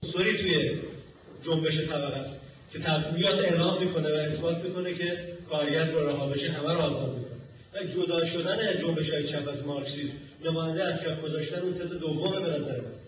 سوری توی جنبش طبقه است که میاد اعلام میکنه و اثبات میکنه که کارگر رو رها بشه همه رو آزاد میکنه. و جدا شدن جنبش‌های چپ از مارکسیسم نماینده از چپ گذاشتن اون تز دومه به نظر من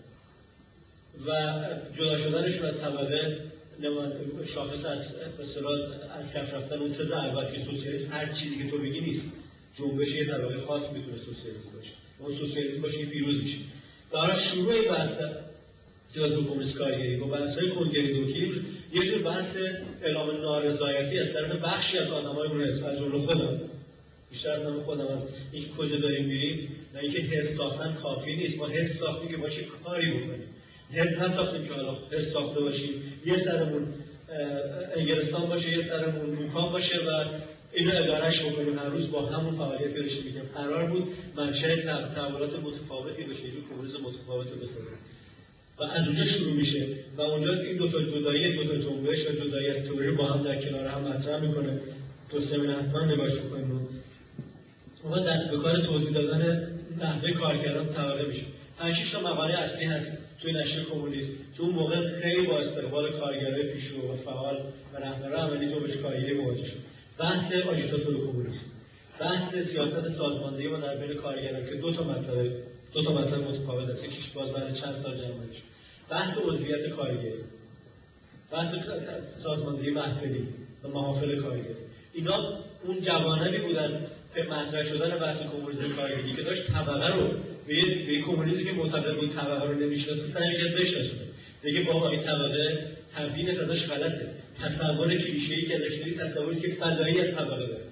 و جدا شدنشون از طبقه شاخص از از کف رفتن اون تز اول که سوسیالیسم هر چیزی که تو بگی نیست. جنبش یه طبقه خاص میتونه سوسیالیسم باشه. اون سوسیالیسم باشه پیروز میشه. برای شروع بحث سیاست کمونیست کارگری با بحث‌های کنگری دوکی یه جور بحث اعلام نارضایتی از طرف بخشی از آدمای از جمله خودم بیشتر از نام خودم از اینکه کجا داریم میریم نه اینکه حزب ساختن کافی نیست. ما حزب ساختیم که باشه کاری بکنیم. حزب نساختیم که حالا حزب ساخته باشیم یه سرمون انگلستان باشه یه سرمون موکام باشه و اینو ادارهش بکنیم هر روز با همون فعالیت رو داشته میگم. قرار بود منشأ تحولات متفاوتی بشه یه کمونیسم متفاوتی بسازه و از اونجا شروع میشه و اونجا این دو تا جدایی دو تا جنبش و جدایی از تئوری با هم در کنار هم مطرح میکنه. تو سمین حتما نگاهش کنیم. اما دست به کار توضیح دادن نحوه کارکردن طبقه میشه. 5-6 تا مقاله اصلی هست توی نشر کمونیسم. تو اون موقع خیلی با استقبال کارگرای پیشرو و فعال و رهبر عملی جنبش کارگری مواجه شد. بحث آژیتاتور کمونیسم، بحث سیاست سازماندهی و در بین کارگران که دو تا مطلب متفاوت است. یکیش باز بعد چند سال جمع شد. بحث عضویت کارگری، بحث سازماندهی محفلی و محافل کارگری. اینا اون جوانبی بود از مطرح شدن بحث کمونیسم کارگری که داشت طبقه رو به کمونیسمی که معتقد بود طبقه رو نمی‌شناسه سعی کرد بشناسه. دیگه بابا این طبقه تبیینت ازش غلطه. تصور کلیشه‌ای که داشتی تصوری که فدایی از طبقه داره.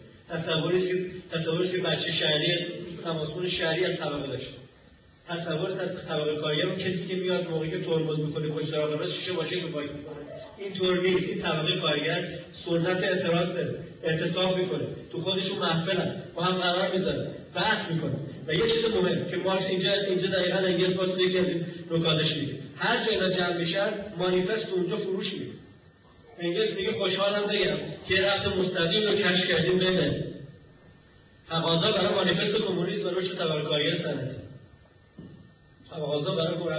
تصوری که بچه شهری تماسون شهری از طبقه داشته. تصور طبقه کارگر اون کسی که میاد موقعی که ترمز میکنه پشت چراغ راست شیشه باشه که پاک میکنه. این طور نیست. این طبقه کارگر سنت اعتراض داره، اعتصاب میکنه، تو خودشون محفلن، با هم قرار میذارن، بحث میکنه. و یه چیز مهم که مارکس اینجا دقیقاً انگلیس واسه یکی از این نکاتش میگه. هر جا اینا جمع میشن مانیفست اونجا فروش میده. انگلیس میگه خوشحالم بگم که رفت مستقیم رو کشف کردیم ببین. تقاضا برای مانیفست کمونیسم و رشد طبقه کارگر صنعتی. تقاضا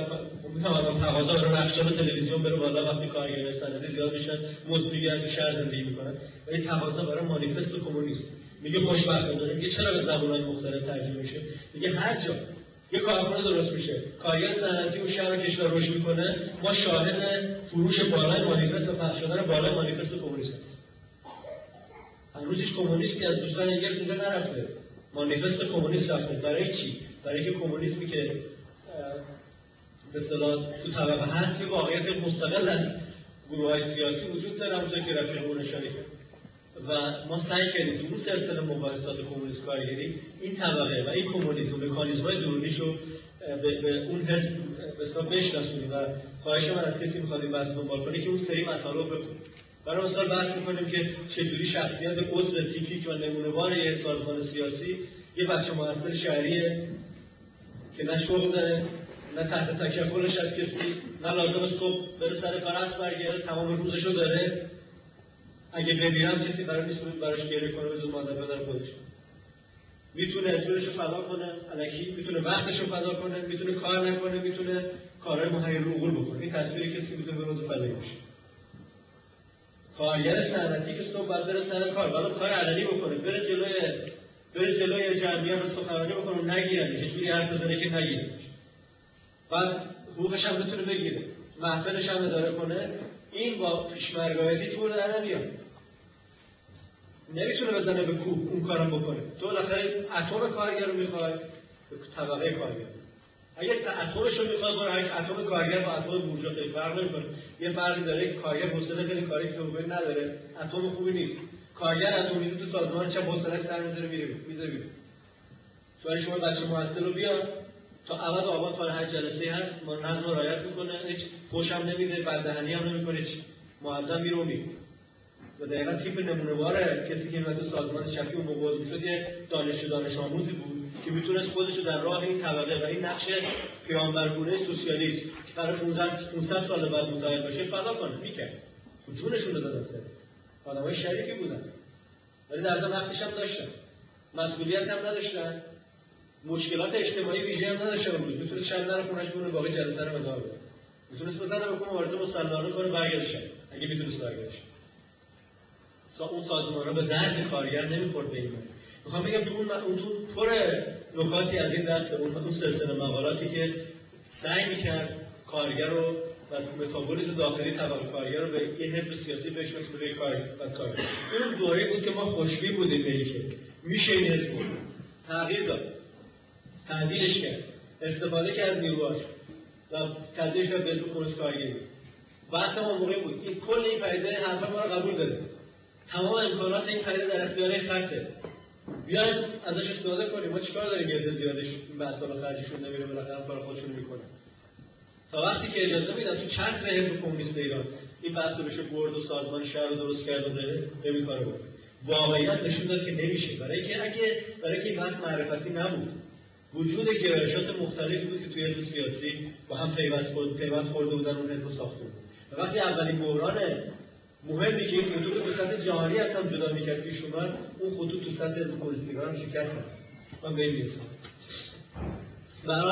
برای نقشدار تلویزیون بره بالا وقتی کارگرای صنعتی زیاد میشن، مزد میگیرن تو شهر زندگی میکنن. ولی تقاضا برای مانیفست کمونیسم. میگه خوشبختانه داره. میگه چرا به زبان‌های مختلف ترجمه میشه؟ میگه هر جا یه کارخونه درست میشه، کارگر صنعتی اون شهر و کشور رشد میکنه، ما شاهد فروش بالای مانیفست و پخش شدن بالای مانیفست کمونیسم هست. هنوز هیچ کمونیستی از دوستان انگلیس اونجا نرفته. مانیفست کمونیست رفته. برای چی؟ برای اینکه کمونیسمی که به اصطلاح تو طبقه هست یه واقعیت مستقل از گروه‌های سیاسی وجود داره، همونطور که رفیقمون اشاره کرد. و ما سعی کردیم تو اون سلسله مباحثات کمونیست کارگری این طبقه و این کمونیسم و مکانیزم‌های درونیشو به اون حزب به اصطلاح بشناسونیم و خواهش من از کسی می‌خواد این بحث دنبال کنه که اون سری مطالب بخونه. برای مثال بحث می‌کنیم که چجوری شخصیت عضو تیپیک و نمونه‌وار یک سازمان سیاسی یه بچه مؤثر شهریه که نه شغل داره، نه تحت تکفلش از کسی، نه لازم است صبح بره سر کار است برگرده، تمام روزشو داره. اگه بمیرم کسی برای نیست براش گریه کنه بزن مادر پدر خودش. میتونه جورشو فدا کنه الکی، میتونه وقتشو فدا کنه، میتونه کار نکنه، میتونه کارهای مهیرالعقول بکنه. این تصویری کسی میتونه به روز فدایی بشه. کارگر صنعتی که صبح بعد بره سر کار، بعد کار علنی بکنه، بره جلوی جمعیت سخنرانی بکنه، نگیرنش، جوری حرف بزنه که نگیرنش. بعد حقوقش هم بتونه بگیره، محفلش هم اداره کنه. این با پیشمرگایتی جور در نمیاد. نمیتونه بزنه به کوه اون کارم بکنه. تو بالاخره اتم کارگر رو میخوای، طبقه کارگر. اگه اتمش رو میخواد برای اتم کارگر با اتم بورژوا خیلی فرق نمیکنه. یه فرقی داره که کارگر حوصله خیلی کاری که بکنه نداره، اتم خوبی نیست. کارگر اتمیزی تو سازمان چه حوصله سر میذاره میره. شما بچه مؤثر رو بیار تا ابد آباد برای هر جلسه هست، ما نظم رو رعایت میکنه، هیچ فحش هم نمیده، بددهنی هم نمیکنه، هیچ مؤدب میره و میره. و دقیقاً تیپ نمونه‌وار کسی که تو سازمان شفی و موضوع میشد یه دانش آموزی بود که میتونست خودش رو در راه این طبقه و این نقش پیامبرگونه سوسیالیسم که قرار 500 سال بعد متعهد بشه فدا کنه میکرد. جونشون رو دادن سر. آدمای شریفی بودن. ولی در ضمن وقتش هم داشتن. مسئولیت هم نداشتن. مشکلات اجتماعی ویژه هم نداشتن. میتونه شب نره خونه‌اش بمونه باقی جلسه رو ادامه بده. میتونست بزنه بکنه مبارزه مسلحانه کنه برگردشه اگه میتونست برگردشه. اون سازمان‌ها به درد کارگر نمیخورد به این معنی. میخوام بگم تو اون تو پر نکاتی از این دست به اون سلسله مقالاتی که سعی میکرد کارگر رو و متابولیسم داخلی تبع کارگر رو به یه حزب سیاسی بشناسه به کارگر. این دوره بود که ما خوشبین بودیم به اینکه میشه این حزب تغییر داد، تعدیلش کرد، استفاده کرد از نیروهاش و تبدیلش کرد به حزب کمونیست کارگری. بحث ما موقعی بود این کل این پدیده حرفا ما رو قبول داره، تمام امکانات این پدیده در اختیار خطه، بیاید ازش استفاده کنیم. ما چیکار داریم یه زیادش این بحثا رو خرجشون نمیره، بالاخره کار خودشون میکنه. تا وقتی که اجازه میدن تو چتر حزب کمونیست ایران این بحث رو بشه برد و سازمان شهر رو درست کرد و نمی کارو بکنه. واقعیت نشون داد که نمیشه، برای که این بحث معرفتی نبود. وجود گرایشات مختلفی بود که توی حزب سیاسی با هم پیوند خورده بودن اون حزب ساخته بود. و وقتی اولین بحران مهمی که این خطوط به سطح جهانی از هم جدا میکرد پیش اومد، اون خطوط تو سطح حزب کمونیست ایران شکست هست. من به این میرسم. برای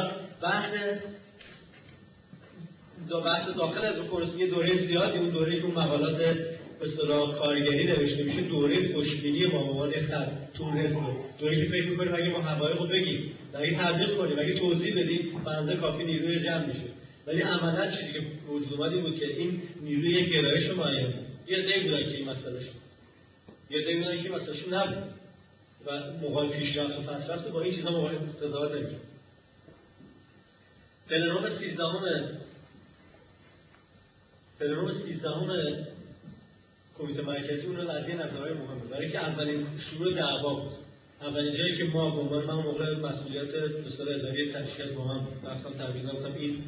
بحث داخل از کورس یه دوره زیادی، اون دوره‌ای که اون مقالات به اصطلاح کارگری نوشته میشه، دوره خوشبینی ما به عنوان خط تو حزب، دوره‌ای که فکر می‌کنیم اگه ما حقایق رو بگیم، اگه تبلیغ کنیم، اگه توضیح بدیم، بنظر کافی نیروی جمع میشه. ولی عملاً چیزی که وجود اومد این بود که این نیروی یک گرایش معین، یه عده‌ای بودن که این مسئلهشون، یه عده‌ای بودن که مسئلهشون نبود و مقابل پیشرفت و پسرفت با این چیزا مقابل قضاوت نمی‌کرد. پلنوم 13 کمیته مرکزی اون از این نظرهای مهمه، برای که اولین شروع دعوا بود. اولین جایی که ما به عنوان من موقع مسئولیت بسیار اداری تشکیل با من رفتم تبریز گفتم این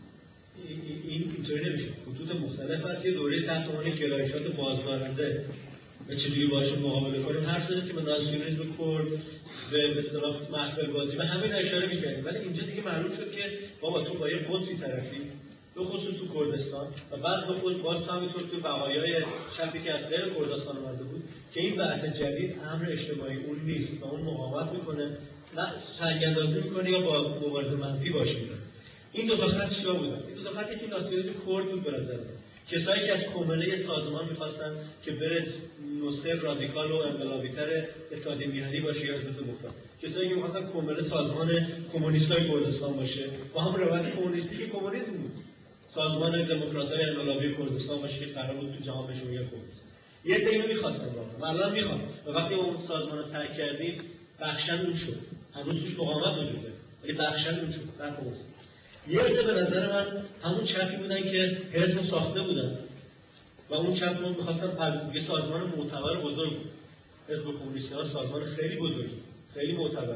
اینطوری نمیشه، خطوط مختلف هست، یه دوره تحت عنوان گرایشات بازدارنده و چجوری باشون مقابله کنیم حرف زدیم که به ناسیونالیسم کرد، به اصطلاح محفل بازی و همین اشاره می‌کردیم. ولی اینجا دیگه معلوم شد که بابا تو با یه قطبی طرفی، به خصوص تو کردستان و بعد به خود باز همینطور تو بقایای چپی که از غیر کردستان اومده بود که این بحث جدید امر اجتماعی اون نیست و اون مقاومت میکنه، نه سنگ‌اندازی میکنه یا با مبارزه منفی باشه. این دو تا خط چیا بودن؟ این دو تا خط یکی ناسیونالیسم کرد بود به نظر من. کسایی که از کمله سازمان می‌خواستن که بره نسخه رادیکال و انقلابی‌تر اتحاد میهنی باشه یا حزب دموکرات، کسایی که می‌خواستن کمله سازمان کمونیستای کردستان باشه با هم روایت کمونیستی که کمونیسم بود، سازمان دموکرات‌های انقلابی کردستان باشه که قرار بود تو جهان بشه خود. یه عده اینو می‌خواستن واقعا، الان می‌خوان. و وقتی اون سازمان رو ترک کردیم بخشن اون شد. هنوز توش مقاومت وجود داره، ولی بخشن اون شد. نپرسید. یه عده به نظر من همون چپی بودن که حزب ساخته بودن و اون چپ رو می‌خواستن یه سازمان معتبر بزرگ بود. حزب کمونیست ها سازمان خیلی بزرگی، خیلی معتبر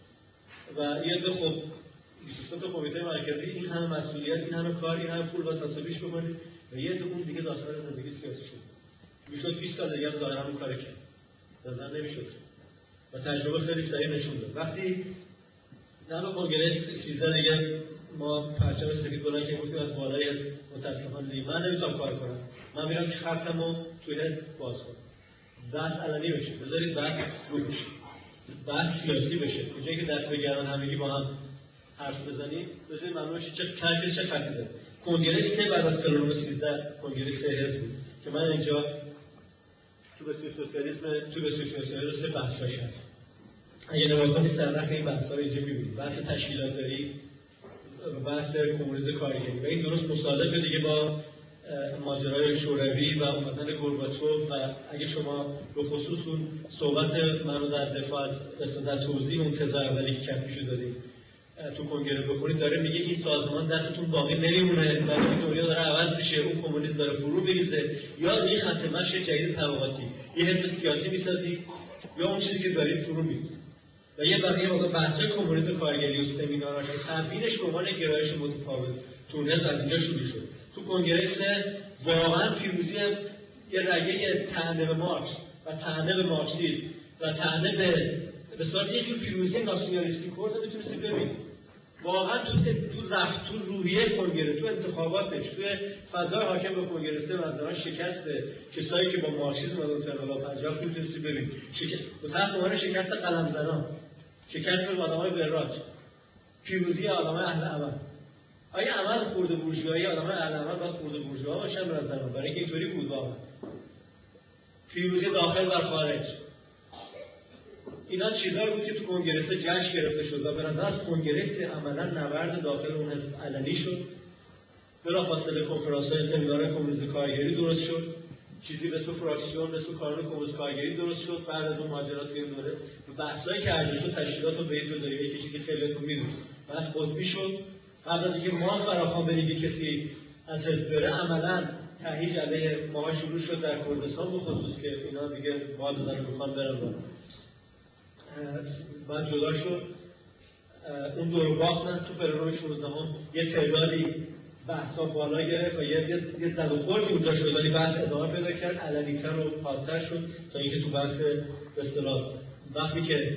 و یه عده خب 23 تا کمیته مرکزی، این همه مسئولیت، این همه کار، این همه پول باید حسابیش بکنید و یه عده اون دیگه داستان زندگی سیاسی شد. میشد 20 سال دیگه داره همون کارو کرد. نظر نمیشد. و تجربه خیلی صحیح نشون داد. وقتی نه کنگره 13 دیگه ما پرچم سفید بلند که گفتیم از بالای از متاسفانه دیگه من نمیتونم کار کنم، من میرم که خطمو توی حزب باز کنم، بحث علنی بشه، بذارید بحث رو بشه، بحث سیاسی بشه، اونجایی که دست به گردن همگی با هم حرف بزنید بذارید معلوم بشه چه خطی داره. کنگره 3 بعد از پلنوم 13 کنگره 3 حزب بود که من اینجا تو به سوسیالیسم بحثاش هست. اگه نگاه کنید سرنخ این بحث‌ها رو اینجا می‌بینید، بحث تشکیلات‌داری، بحث کمونیسم کارگری و این درست مصادفه دیگه با ماجرای شوروی و اومدن گورباچوف. و اگه شما به خصوص اون صحبت منو در دفاع از در توضیح اون تز اولی که کفیشو دادیم تو کنگره بخونید، داره میگه این سازمان دستتون باقی نمیمونه، بلکه دنیا داره عوض میشه، اون کمونیسم داره فرو میریزه، یا یه خط مشی جدید طبقاتی، یه حزب سیاسی میسازی یا اون چیزی که دارید فرو میریزه. و یه بقیه موقع بحث‌های کمونیسم کارگری و سمیناراش تبیینش به عنوان گرایش متفاوت تونس از اینجا شروع شد. تو کنگره 3 واقعا پیروزی یه رگه طعنه به مارکس و طعنه به مارکسیسم و طعنه به بسیار یه جور پیروزی ناسیونالیستی کرد میتونستی ببینید. واقعا تو روحیه کنگره، تو انتخاباتش، تو فضای حاکم به کنگره 3 مثلا شکست کسایی که با مارکسیسم و انقلاب 50 میتونستی ببینید. به طرف عنوان شکست قلمزنان، شکست آدمای وراج، پیروزی آدمای اهل عمل. آیا عمل خرده بورژوایی آدم‌ها علما باید خرده بورژوا باشن به نظر من، برای اینکه اینطوری بود واقعا. پیروزی داخل و خارج، اینا چیزایی بود که تو کنگره جشن گرفته شد و به نظر از کنگره عملا نبرد داخل اون حزب علنی شد. بلافاصله کنفرانس‌های سمینارهای کمونیسم کارگری درست شد، چیزی به اسم فراکسیون، به اسم کانون کمونیسم کارگری درست شد. بعد از اون ماجرات توی این دوره بحثایی که ارزش شد تشکیلات رو به جدایی کشید که خیلیاتون میدونید. بحث قطبی شد. قبل از اینکه ما فراخوان بریم کسی از حزب بره، عملاً تهیج علیه ما شروع شد در کردستان به خصوص که اینا دیگه ما دارن میخوان برن. بعد جدا شد. اون دور باختن تو فروریه 16 یه تعدادی بحثا بالا گرفت و یه زد و خوردی اونجا شد، ولی بحث ادامه پیدا کرد، علنی‌تر و حادتر شد تا اینکه تو بحث به اصطلاح وقتی که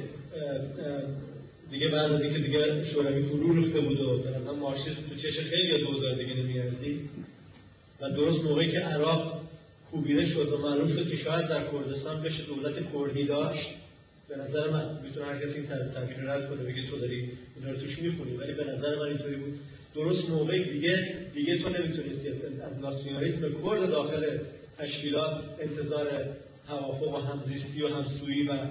دیگه بعد از اینکه دیگه شوروی فرو ریخته بود و به نظر مارکسیسم تو چش خیلی دوزار دیگه نمیارزید و درست موقعی که عراق کوبیده شد و معلوم شد که شاید در کردستان بشه دولت کردی داشت، به نظر من میتونه هر کسی این تغییر رد کنه بگه تو داری اینا رو توش میخونی، ولی به نظر من اینطوری بود. درست موقعی دیگه تو نمیتونستی از ناسیونالیسم کرد داخل تشکیلات انتظار توافق و همزیستی و همسویی و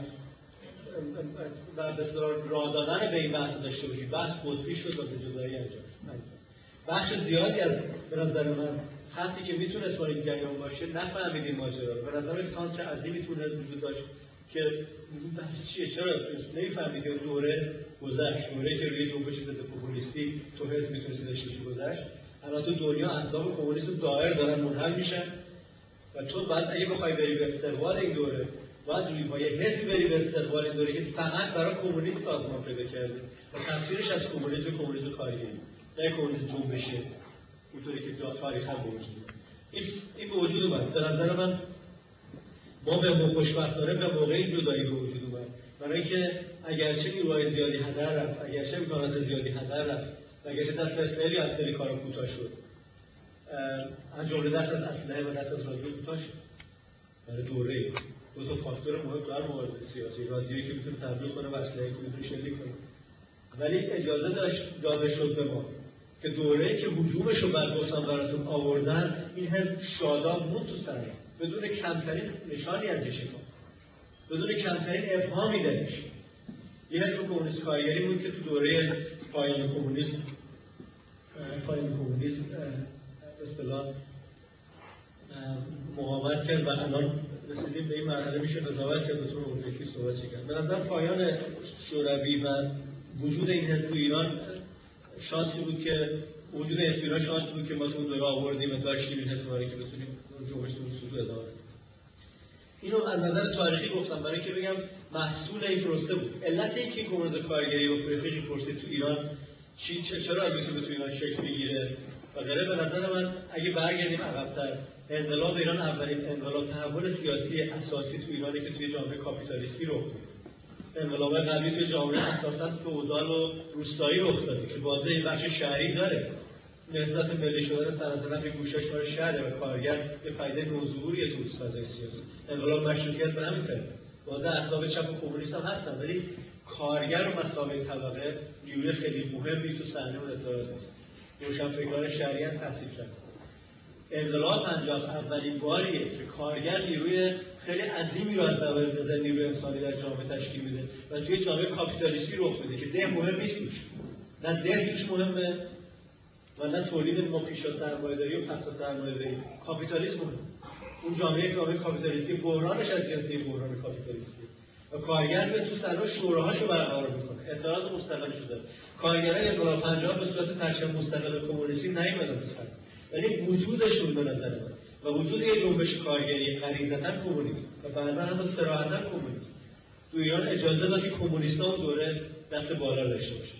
به اصطلاح راه دادن به این بحث داشته باشی. بحث قطبی شد و به جدایی انجام شد. بخش زیادی از به نظر من خطی که میتونست با این جریان باشه نفهمید این ماجرا رو. به نظر سانچ عظیمی تونست وجود داشت که بحث چیه، چرا نمیفهمی که دوره گذشت، دوره که روی جنبش ضد پوپولیستی تو حزب میتونستی داشته باشی گذشت. الان تو دنیا اطلاف کمونیسم دایر دارن منحل میشن و تو بعد اگه بخوای بری به استقبال این دوره، باید روی با یه حزبی بری به استقبال این دوره که فقط برای کمونیسم سازمان پیدا کرده و تفسیرش از کمونیسم کارگری، نه کمونیسم جنبشه اونطوری که تاریخ هم به وجود این به وجود اومد. به نظر من ما به خوشبختانه به موقعی جدایی به وجود اومد، برای اینکه اگرچه نیروهای زیادی هدر رفت، اگرچه امکانات زیادی هدر رفت، اگرچه دست خیلی از خیلی کارا کوتاه شد، از جمله دست از اسلحه و دست از رادیو کوتاه شد. برای دوره دو تا فاکتور مهم در مبارزه سیاسی، رادیویی که میتونه تبلیغ کنه و اسلحه‌ای که میتونه شلیک کنه، ولی اجازه داده شد به ما که دوره‌ای که هجومش رو بعد گفتم براتون آوردن، این حزب شاداب موند تو سر بدون کمترین نشانی از شکاف، بدون کمترین ابهامی درش. یه حزب کمونیست کارگری بود که تو دوره پایان کمونیسم اصطلاح مقاومت کرد و الان رسیدیم به این مرحله میشه قضاوت کرد به طور اوبجکتیو صحبت کرد. به نظر پایان شوروی و وجود این حزب تو ایران شانسی بود که وجود ایران شانسی بود که ما تو اون دوره آوردیم و داشتیم این حزب که بتونیم جنبش سودو ادامه بدیم. اینو از نظر تاریخی گفتم برای که بگم محصول این پروسه بود. علت اینکه کمونیسم کارگری و فرقی پرسید تو ایران چرا میتونه تو ایران شکل بگیره و غیره، به نظر من اگه برگردیم عقب‌تر، انقلاب ایران اولین انقلاب تحول سیاسی اساسی تو ایرانه که توی جامعه کاپیتالیستی رخ داد. انقلاب قبلی توی جامعه اساساً فئودال و روستایی رخ داده که بازه یه بخش شهری داره. نهضت ملی شدن سلطنت یه گوشه‌اش برای شهر و کارگر یه پدیده نوظهوریه تو فضای سیاسی. انقلاب مشروطیت به همین طریق. بازه احزاب چپ و کمونیست هم هستن، ولی کارگر و مسابقه طبقه نیروی خیلی مهمی تو صحنه اون اعتراض نیست. روشنفکران شهری هم تحصیل کرد. انقلاب 50 اولین باریه که کارگر نیروی خیلی عظیمی رو از نظر نیروی انسانی در جامعه تشکیل میده و توی جامعه کاپیتالیستی رخ میده که ده مهم نیست توش. نه ده توش مهمه و نه تولید ما پیش از سرمایه‌داری و پس از سرمایه‌داری. کاپیتالیسم مهمه. اون جامعه کاپیتالیستی بحرانش از جنس بحران کاپیتالیستی و کارگر به تو سر شوره‌هاشو برقرار میکنه. اعتراض مستقل شده. کارگرای انقلاب 50 به صورت پرچم مستقل کمونیستی نیومدن تو سر، ولی وجودشون به نظر من و وجود یه جنبش کارگری غریزتاً کمونیست و بعضا هم صراحتاً کمونیست تو ایران اجازه داد که کمونیست‌ها اون دوره دست بالا داشته باشن.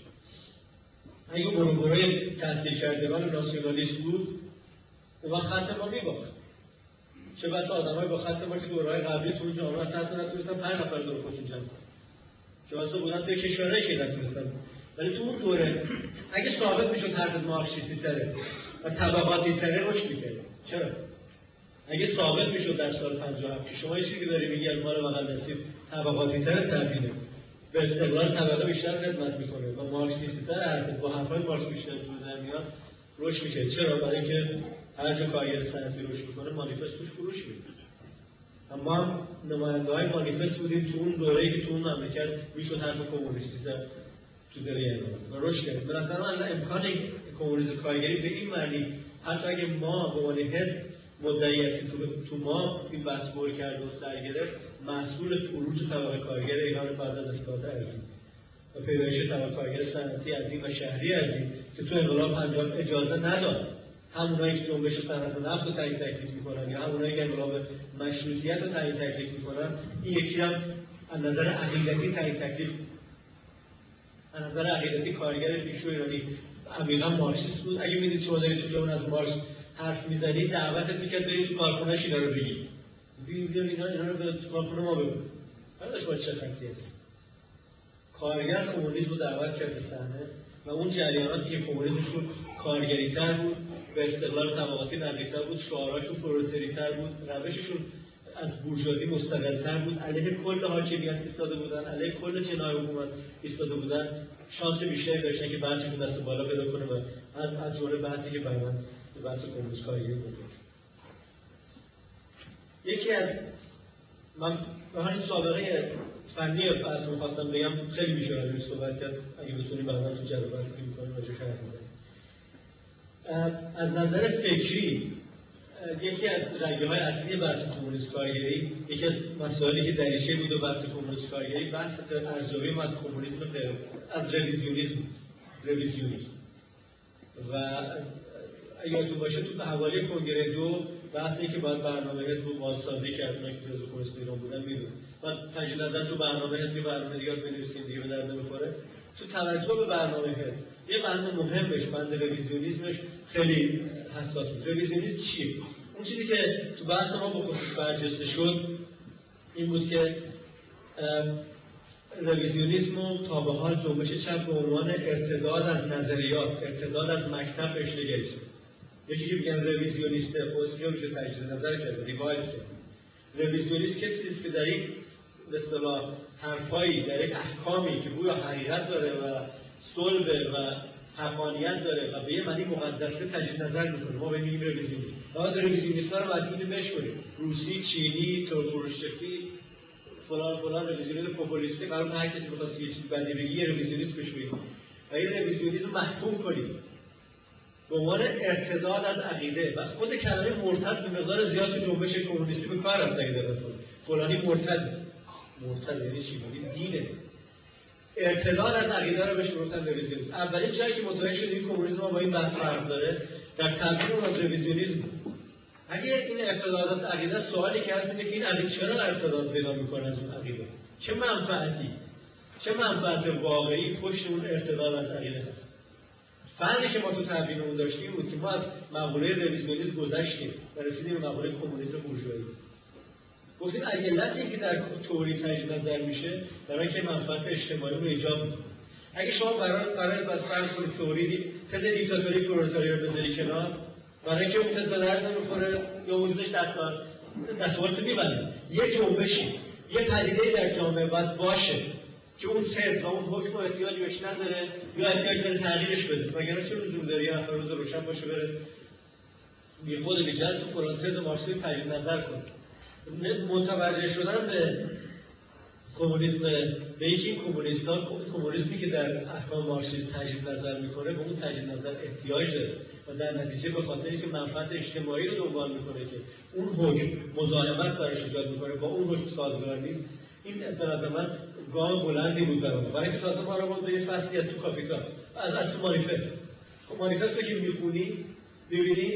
اگه برای تحصیل کردگان ناسیونالیست بود، اون وقت خط ما میباخت. چه بسا آدم‌های با خط ما که دوره‌های قبلی تو جامعه اصلا نتونستن 5 نفر دور خودشون جمع کنن. چه بسا بودن توی کشورهایی که نتونستن. ولی تو اون دوره اگه ثابت میشد حرف مارکسیستی تره و طبقاتی تره رشد می‌کرد. چرا؟ اگه ثابت میشد در سال 57 که شما چیزی داری میگی از مال بغل نصیب طبقاتی تره تبیینه، به استقلال طبقه بیشتر خدمت میکنه و مارکسیستی تر حرکت با حرفای مارکس بیشتر جور در میاد، رشد میکنه. چرا؟ برای اینکه هر جا کارگر صنعتی رشد میکنه مانیفست توش فروش میره. اما هم نماینده‌های مانیفست بودیم تو اون دوره‌ای که تو اون مملکت میشد حرف کمونیستی زد تو دره انقلاب و رشد کرد. به نظر من امکان کمونیسم کارگری به این معنی حتی اگه ما به عنوان حزب مدعی هستیم تو ما این بحث بر کرد و سر گرفت، محصول خروج طبقه کارگر ایران بعد از اصلاحات ارضی و پیدایش طبقه کارگر صنعتی عظیم و شهری عظیم که تو انقلاب انجام اجازه نداد همونایی که جنبش صنعت نفت رو تعیین تکلیف میکنن یا همونایی که انقلاب مشروطیت رو تعیین تکلیف میکنن، این یکی هم از نظر عقیدتی تعیین تکلیف. از نظر عقیدتی کارگر پیشرو ایرانی عمیقا مارکسیست بود. اگه میدید شما دارید تو خیابون از مارکس حرف میزنید، دعوتت میکرد برید تو کارخونه‌اش اینا رو بگید. اینا رو به کارخونه ما بگو. بعدش با چه خطی هست؟ کارگر کمونیسم رو دعوت کرد به صحنه و اون جریاناتی که کمونیسمشون کارگری‌تر بود، به استقلال طبقاتی نزدیک‌تر بود، شعاراشون پرولتاری‌تر بود، روششون از بورژوازی مستقل‌تر بود، علیه کل حاکمیت ایستاده بودن، علیه کل جناح حکومت ایستاده بودن، شانس بیشتری داشتن که بحثشون دست بالا پیدا کنه و از جمله بحثی که برای من بحث کمونیسم کارگری بود. یکی از من به همین سابقه فنی بحث رو خواستم بگم، خیلی میشه راجعش صحبت کرد، اگه بتونیم بعدا تو جلسه بحثی که می‌کنیم راجعش حرف بزنیم. از نظر فکری یکی از رگه‌های اصلی بحث کمونیسم کارگری، یکی از مسائلی که دریچه بود و بحث کمونیسم کارگری، بحث ارزیابی ما از کمونیسم از رویزیونیسم و یادتون باشه تو حوالی کنگره 2 بحثی که باید برنامه حزب رو بازسازی کرد، اونایی که تو حزب کمونیست ایران بودن میدونن. بعد تجلیل نظر تو برنامه حزب برنامه دیگه بنویسیم دیگه به درد نمیخوره. تو توجه به برنامه حزب یه بند مهمش، بند رویزیونیسمش خیلی حساس بود. رویزیونیسم چیه؟ اون چیزی که تو بحث ما با خصوص برجسته شد این بود که رویزیونیسم رو تا به حال جنبش چپ به عنوان ارتداد از نظریات، ارتداد از مکتب بهش نگریسته. یکی که میگن رویزیونیسته، خودش میشه تجدید نظر کرده، ریوایز کرده. رویزیونیست کسی است که در یک به اصطلاح حرفایی، در یک احکامی که گویا حقیقت داره و صلب و حقانیت داره و به یه معنی مقدسه تجدید نظر میکنه. ما ببینیم رویزیونیست. بعد رویزیونیست‌ها رو باید اینو بشکنیم. روسی، چینی، ترکمن‌شفی، فلان رویزیونیسم پوپولیستی، قرار هر کسی بخواد یه چیز بدی بگه رویزیونیست بهش بگیم. و این رویزیونیسم رو محکوم کنیم به عنوان ارتداد از عقیده و خود کلمه مرتد به مقدار زیاد تو جنبش کمونیستی به کار رفته. اگه دقت کنید فلانی مرتد یعنی چی؟ دینه. ارتداد از عقیده رو بهش گفتن رویزیونیسم. اولین جایی که متوجه شدیم کمونیسم با این بحث فرق داره در تعبیر از رویزیونیسم. اگه این ارتداد از عقیده، سوالی که هست اینه که این عقیده چرا ارتداد پیدا میکنه از اون عقیده؟ چه منفعت واقعی پشت اون ارتداد از عقیده هست؟ فرقی که ما تو تعبیرمون داشتیم بود که ما از مقوله رویزیونیسم گذشتیم و رسیدیم به مقوله کمونیسم بورژوایی. گفتیم علتی که در تئوری تجدید نظر میشه برای اینکه منفعت اجتماعی رو ایجاب میکنه. اگه شما قرار بس فرض کنید تئوری تز دیکتاتوری پرولتاری رو بذاری کنار، برای اینکه اون تز به درد نمیخوره یا وجودش دستاورد میبنده، یه جنبشی، یه پدیده‌ای در جامعه باید باشه که اون تز و اون حکم احتیاجی بهش نداره یا احتیاج داره تغییرش بده. وگرنه چه لزوم داره یه نفر روز روشن باشه بره بی خود بی‌جهت تو فلان تز مارکسیسم تجدید نظر کنه. متوجه شدن به کمونیسم، به اینکه این کمونیسمی که در احکام مارکسیسم تجدید نظر میکنه به اون تجدید نظر احتیاج داره و در نتیجه به خاطر اینکه منفعت اجتماعی رو دنبال میکنه که اون حکم مزاحمت براش ایجاد میکنه با اون حکم سازگار نیست. این به نظر من گام بلندی بود برای اینکه تازه ما رو به یه فصلی از تو کاپیتال از تو مانیفست که میخونی میبینی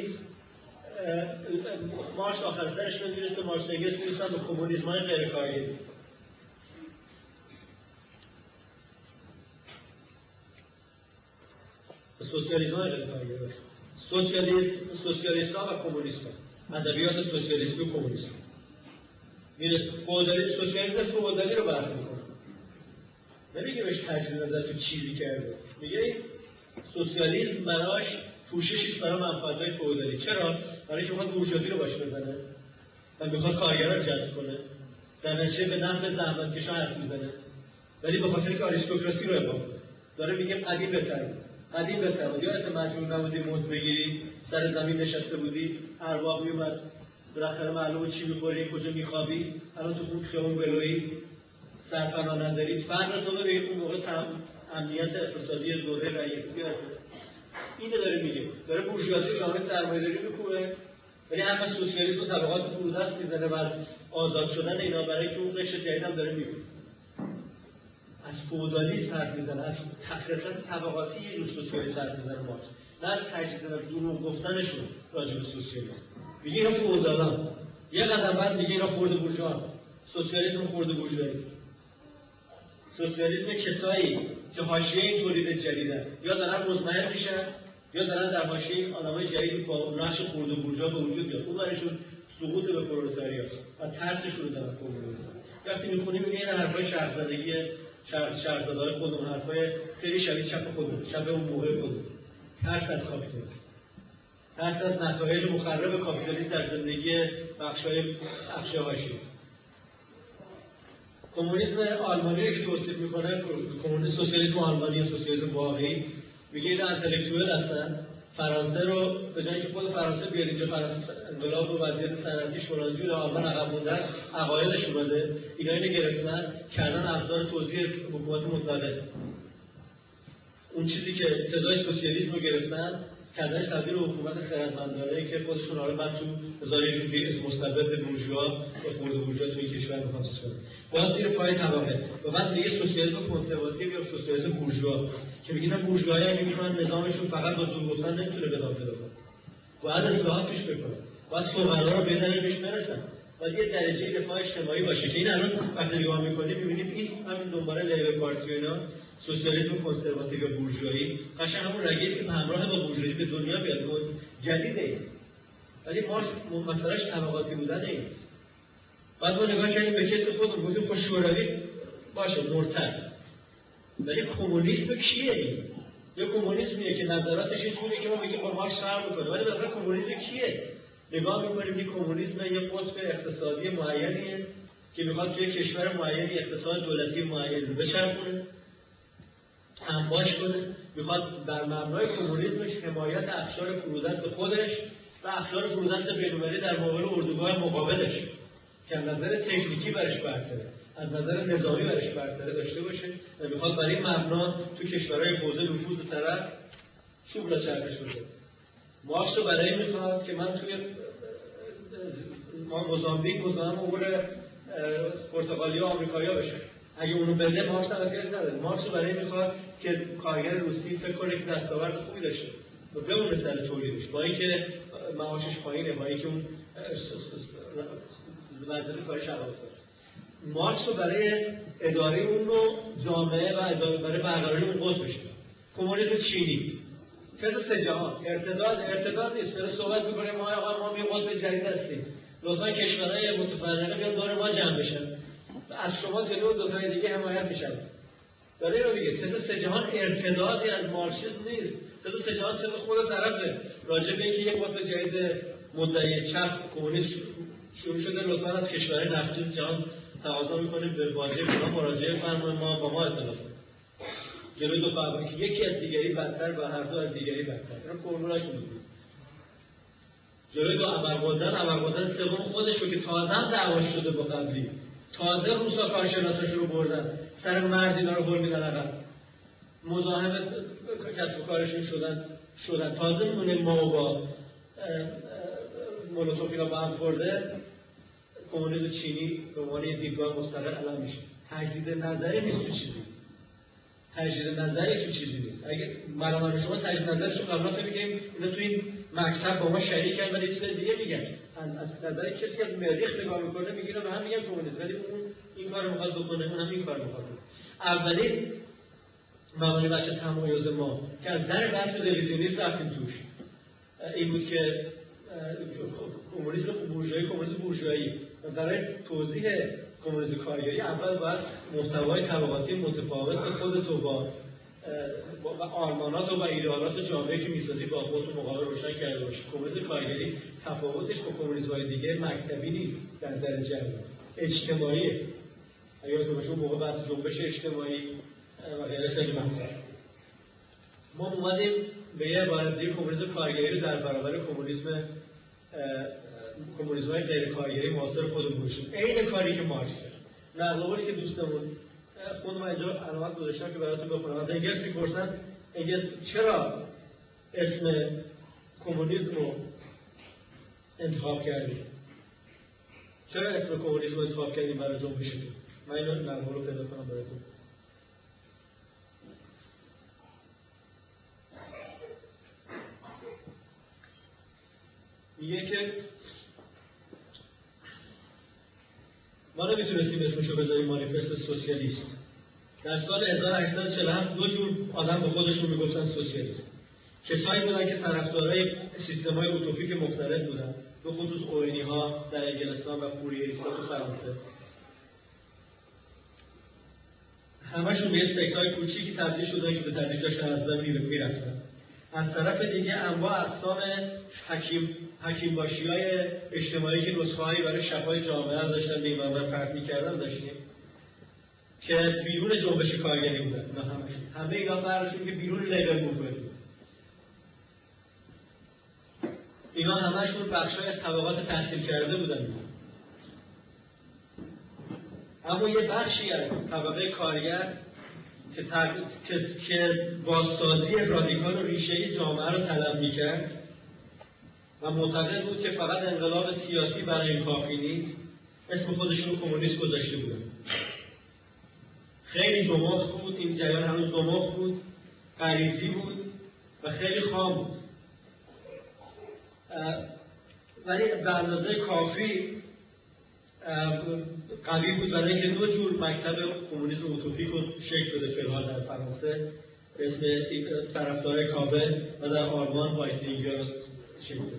مارکس آخر سرش میرسه، مارکس انگلس میرسن به کمونیسم‌های غیر کارگری. سوسیالیسم‌های غیر کارگری. سوسیالیست‌ها و کمونیست‌ها. ادبیات سوسیالیستی و کمونیستی. میره سوسیالیسم فئودالی رو بحث میکنه. نمیگه بهش تجدید نظر تو چیزی کرده. میگه سوسیالیسم براش پوششش برای منفعت‌های فئودالی. چرا؟ برای اینکه میخواد بورژوازی رو باش بزنه و میخواد کارگرا رو جذب کنه. در نتیجه به نفع زحمتکشا حرف میزنه. ولی به خاطر اینکه آریستوکراسی رو ابقا کنه. داره میگه قدیم بهتره. قدیم بهتر بود. یادت مجبور نبودی مد بگیری، سر زمین نشسته بودی، ارواح میومد بالاخره معلومه چی می‌خوری، کجا می‌خوابی. الان تو خیابون بلویی، سرپناه نداری. فرق تو ببین اون موقع امنیت اقتصادی دوره رئیس اینو داره میگه، داره بورژوازی جامعه سرمایه‌داری می‌کنه، ولی حرف سوسیالیسم و طبقات فرودست میزنه و از آزاد شدن اینا برای که اون قشر جدید هم داره میگه. از فئودالیسم حرف میزنه، از خصلت طبقاتی یه جور سوسیالیسم حرف میزنه مارکس، نه از تجدید دروغ گفتنشون راجع به سوسیالیسم. میگه اینا فئودالان، یه قدم بعد میگه اینا خرد بورژوا، سوسیالیسم خرد بورژوایی. سوسیالیسم کسایی که حاشیه این تولید جدیدن یا دارن مزمحل میشن یا دارن در حاشیه آدمای جدیدی با نقش خرد بورژوا به وجود میاد. اون براشون سقوط به پرولتاریاست و ترسشون رو دارن قبول. وقتی میخونیم این حرفای شهرزادگی شهرزادهای خودمون، حرفای خیلی شبیه چپ خودمون، شبیه اون موقع خودمون. ترس از کاپیتالیسم، ترس از نتایج مخرب کاپیتالیسم در زندگی بخشای حاشیه. کمونیسم آلمانی رو که توصیف میکنه، کمونیسم سوسیالیسم آلمانی و سوسیالیسم واقعی، میگه این انتلکتوئل هستن. فرانسه رو به جای اینکه خود فرانسه بیاد اینجا، فرانسه انقلاب و وضعیت صنعتی شورانجوی آلمان عقب موندن، عقایدش اومده، اینا اینو گرفتن کردن ابزار توزیع حکومت مطلقه. اون چیزی که ابتدای سوسیالیسم رو گرفتن کردنش تبدیل به حکومت خردمندانه‌ای که خودشون حالا بعد تو هزار جوری اسم مستبد بورژوا و خرد بورژوا تو این کشور می‌خوان چیز کنن. باز زیر پای طبقه و بعد میگه سوسیالیسم کنسرواتیو یا سوسیالیسم بورژوا که میگن بورژوایی که میخوان نظامشون فقط با زور گفتن نمیتونه ادامه پیدا کنه. باید اصلاحات پیش بکنه. باید فقرا رو بدن بهش برسن. باید یه درجه رفاه اجتماعی باشه که این الان وقتی نگاه می‌کنیم می‌بینیم این همین دنبال لیبر پارتی و اینا سوسیالیسم کنسرواتیو یا بورژوایی قشنگ همون رگه‌ای که همراه با بورژوایی به دنیا میاد جدیده. ولی مارکس مسئلهش طبقاتی بودن نیست. بعد ما نگاه کردیم به کیس خودمون گفتیم خب شوروی باشه مرتد، ولی کمونیسم کیه این؟ یا کمونیسمیه که نظراتش اینجوریه که ما میگیم با مارکس فرق می‌کنه، ولی بالاخره کمونیسم کیه؟ نگاه می‌کنیم این کمونیسم یه قطب اقتصادی معینیه که میخواد توی کشور معینی اقتصاد دولتی معین رو بچرخونه، انباش کنه، میخواد بر مبنای کمونیسمش حمایت اقشار فرودست خودش و اقشار فرودست بین‌المللی در مقابل اردوگاه مقابلش که از نظر تکنیکی برش برتره، از نظر نظامی برش برتره داشته باشه و میخواد برای مبنا تو کشورهای حوزه نفوذ طرف چوب را چرخش بده. مارکس رو برای میخواد که من توی موزامبیک مزاحم امور پرتغالیا و آمریکایی‌ها بشه. اگه اونو بده مارکس هم احتیاج نداره. مارکس رو برای میخواد که کارگر روسی فکر کنه که دستاورد خوبی داشته و بمونه سر تولیدش، با اینکه معاشش پایینه، با اینکه اون وضعیت کارش عقب افتاده. مارکس رو برای اداره اون رو جامعه و برای برقراری اون قطب بشه. کمونیسم چینی فضل سه جهان ارتداد نیست. داره صحبت میکنه ما یه قطب جدید هستیم، لطفا کشورهای متفرقه بیان دور ما جمع بشن و از شما جلو دنیای دیگه حمایت میشن. داره اینو میگه. تز سه جهان ارتدادی از مارکسیسم نیست. تز سه جهان تز خود طرفه راجع به اینکه یه قطب جدید مدعی چپ کمونیست شروع شده، لطفا از کشورهای نفتی جهان تقاضا میکنیم به واجب اونا مراجعه فرمایید، ما با ما ائتلاف کنیم جلوی دو طبقه که یکی از دیگری بدتر و هر دو از دیگری بدتر. اینا فرمولش میگه جلوی دو ابرقدرت سوم خودش رو که تازه هم دعوا شده با قبلی، تازه روسا کارشناساش رو بردن سر مرز اینا رو برمیدن عقب، مزاحم کسب و کارشون شدن تازه میمونه ما با مولوتوف اینا با هم خورده. کمونیسم چینی به عنوان یه دیدگاه مستقل الان میشه. تجدید نظری نیست تو چیزی. تجدید نظری تو چیزی نیست. اگه من شما تجدید نظرشون قبلا فکر می‌کنیم اینا تو این مکتب با ما شریکن ولی چیز دیگه میگن. از نظر کسی که از مریخ نگاه میکنه میگیره به هم میگن کمونیست، ولی اون این کارو میخواد بکنه، اونم این کارو میخواد. اولین مبانی بخش تمایز ما که از در بحث ریویزیونیسم رفتیم توش این بود که کمونیسم بورژوایی برای توضیح کمونیسم کارگری اول باید محتوای طبقاتی متفاوت خودتو با آرمانات و ایدئالات جامعه که میسازی با خودت مقابل روشن کرده باشی. کمونیسم کارگری تفاوتش با کمونیسم‌های دیگه مکتبی نیست، در درجه اجتماعیه. اگر تو باشه موقع بحث جنبش اجتماعی و غیره خیلی مطرحه. ما اومدیم به یه عبارت دیگه کمونیسم کارگری رو در برابر کمونیسم‌های غیر کارگری معاصر خودمون باشیم. عین کاری که مارکس کرد. نقل که دوستمون خود من اینجا علامت گذاشتم که براتون بخونم. از انگلس میپرسن انگلس چرا اسم کمونیسم رو انتخاب کردیم؟ چرا اسم کمونیسم رو انتخاب کردیم برای جنبشتون؟ من این نقل رو پیدا کنم براتون. میگه که ما نمیتونستیم اسمشو بذاریم مانیفست سوسیالیست. در سال 1847 دو جور آدم به خودشون میگفتن سوسیالیست. کسایی بودن که طرفدارای سیستم‌های اوتوپیک مختلف بودن، به خصوص اوینی‌ها در انگلستان و فوریریست‌ها تو فرانسه. همشون به سکت‌های کوچیکی تبدیل شدن که به تدریج داشتن از بین میرفتن. از طرف دیگه انواع اقسام حکیم باشی‌های اجتماعی که نسخه‌هایی برای شفای جامعه رو داشتن به این منبر پرت می‌کردن داشتیم که بیرون جنبش کارگری بودن. اینا همه اینا فرقشون که بیرون لیبر موومنت بود. اینا همشون بخشای از طبقات تحصیل کرده بودن. اما یه بخشی از طبقه کارگر که بازسازی رادیکال و ریشه‌ای جامعه رو طلب می‌کرد و معتقد بود که فقط انقلاب سیاسی برای این کافی نیست، اسم خودشون رو کمونیست گذاشته بودن. خیلی دماغ بود، این جریان هنوز دماغ بود، غریزی بود و خیلی خام بود. ولی به اندازه کافی قوی بود برای اینکه دو جور مکتب کمونیسم اوتوپیک رو شکل بده فعلا در فرانسه به اسم طرفدار کابل و در آلمان وایتینگر شکل بده.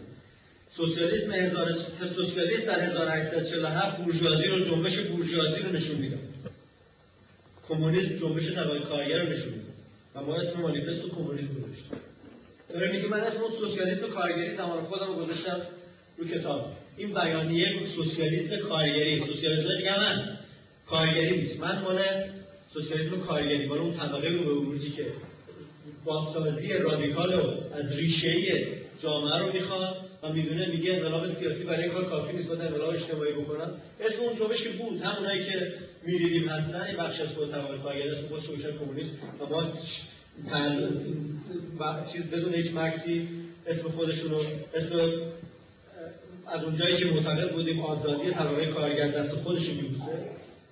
سوسیالیست در 1847 بورژوازی رو جنبش بورژوازی رو نشون میداد. کمونیسم جنبش طبقه کارگر رو نشون میداد. و ما اسم مانیفست کمونیسم گذاشتیم. داره میگه من اسم سوسیالیسم کارگری زمان خودم رو گذاشتم رو کتاب. این بیانیه سوسیالیست کارگری، سوسیالیسم دیگه هم هست. کارگری نیست. من مال سوسیالیسم کارگری، مال اون طبقه رو به ورودی که بازسازی رادیکال رو از ریشه‌ای جامعه رو میخوان و میدونه میگه انقلاب سیاسی برای این کار کافی نیست، باید انقلاب اجتماعی بکنن. اسم اون جنبش که بود، همونایی که می‌دیدیم هستن، این بخش از خود طبقه کارگر اسم خودش رو کمونیست و ما چیز بدون هیچ مکسی اسم خودشون رو از اونجایی که معتقد بودیم آزادی طبقه کارگر دست خودش رو می‌بوسه،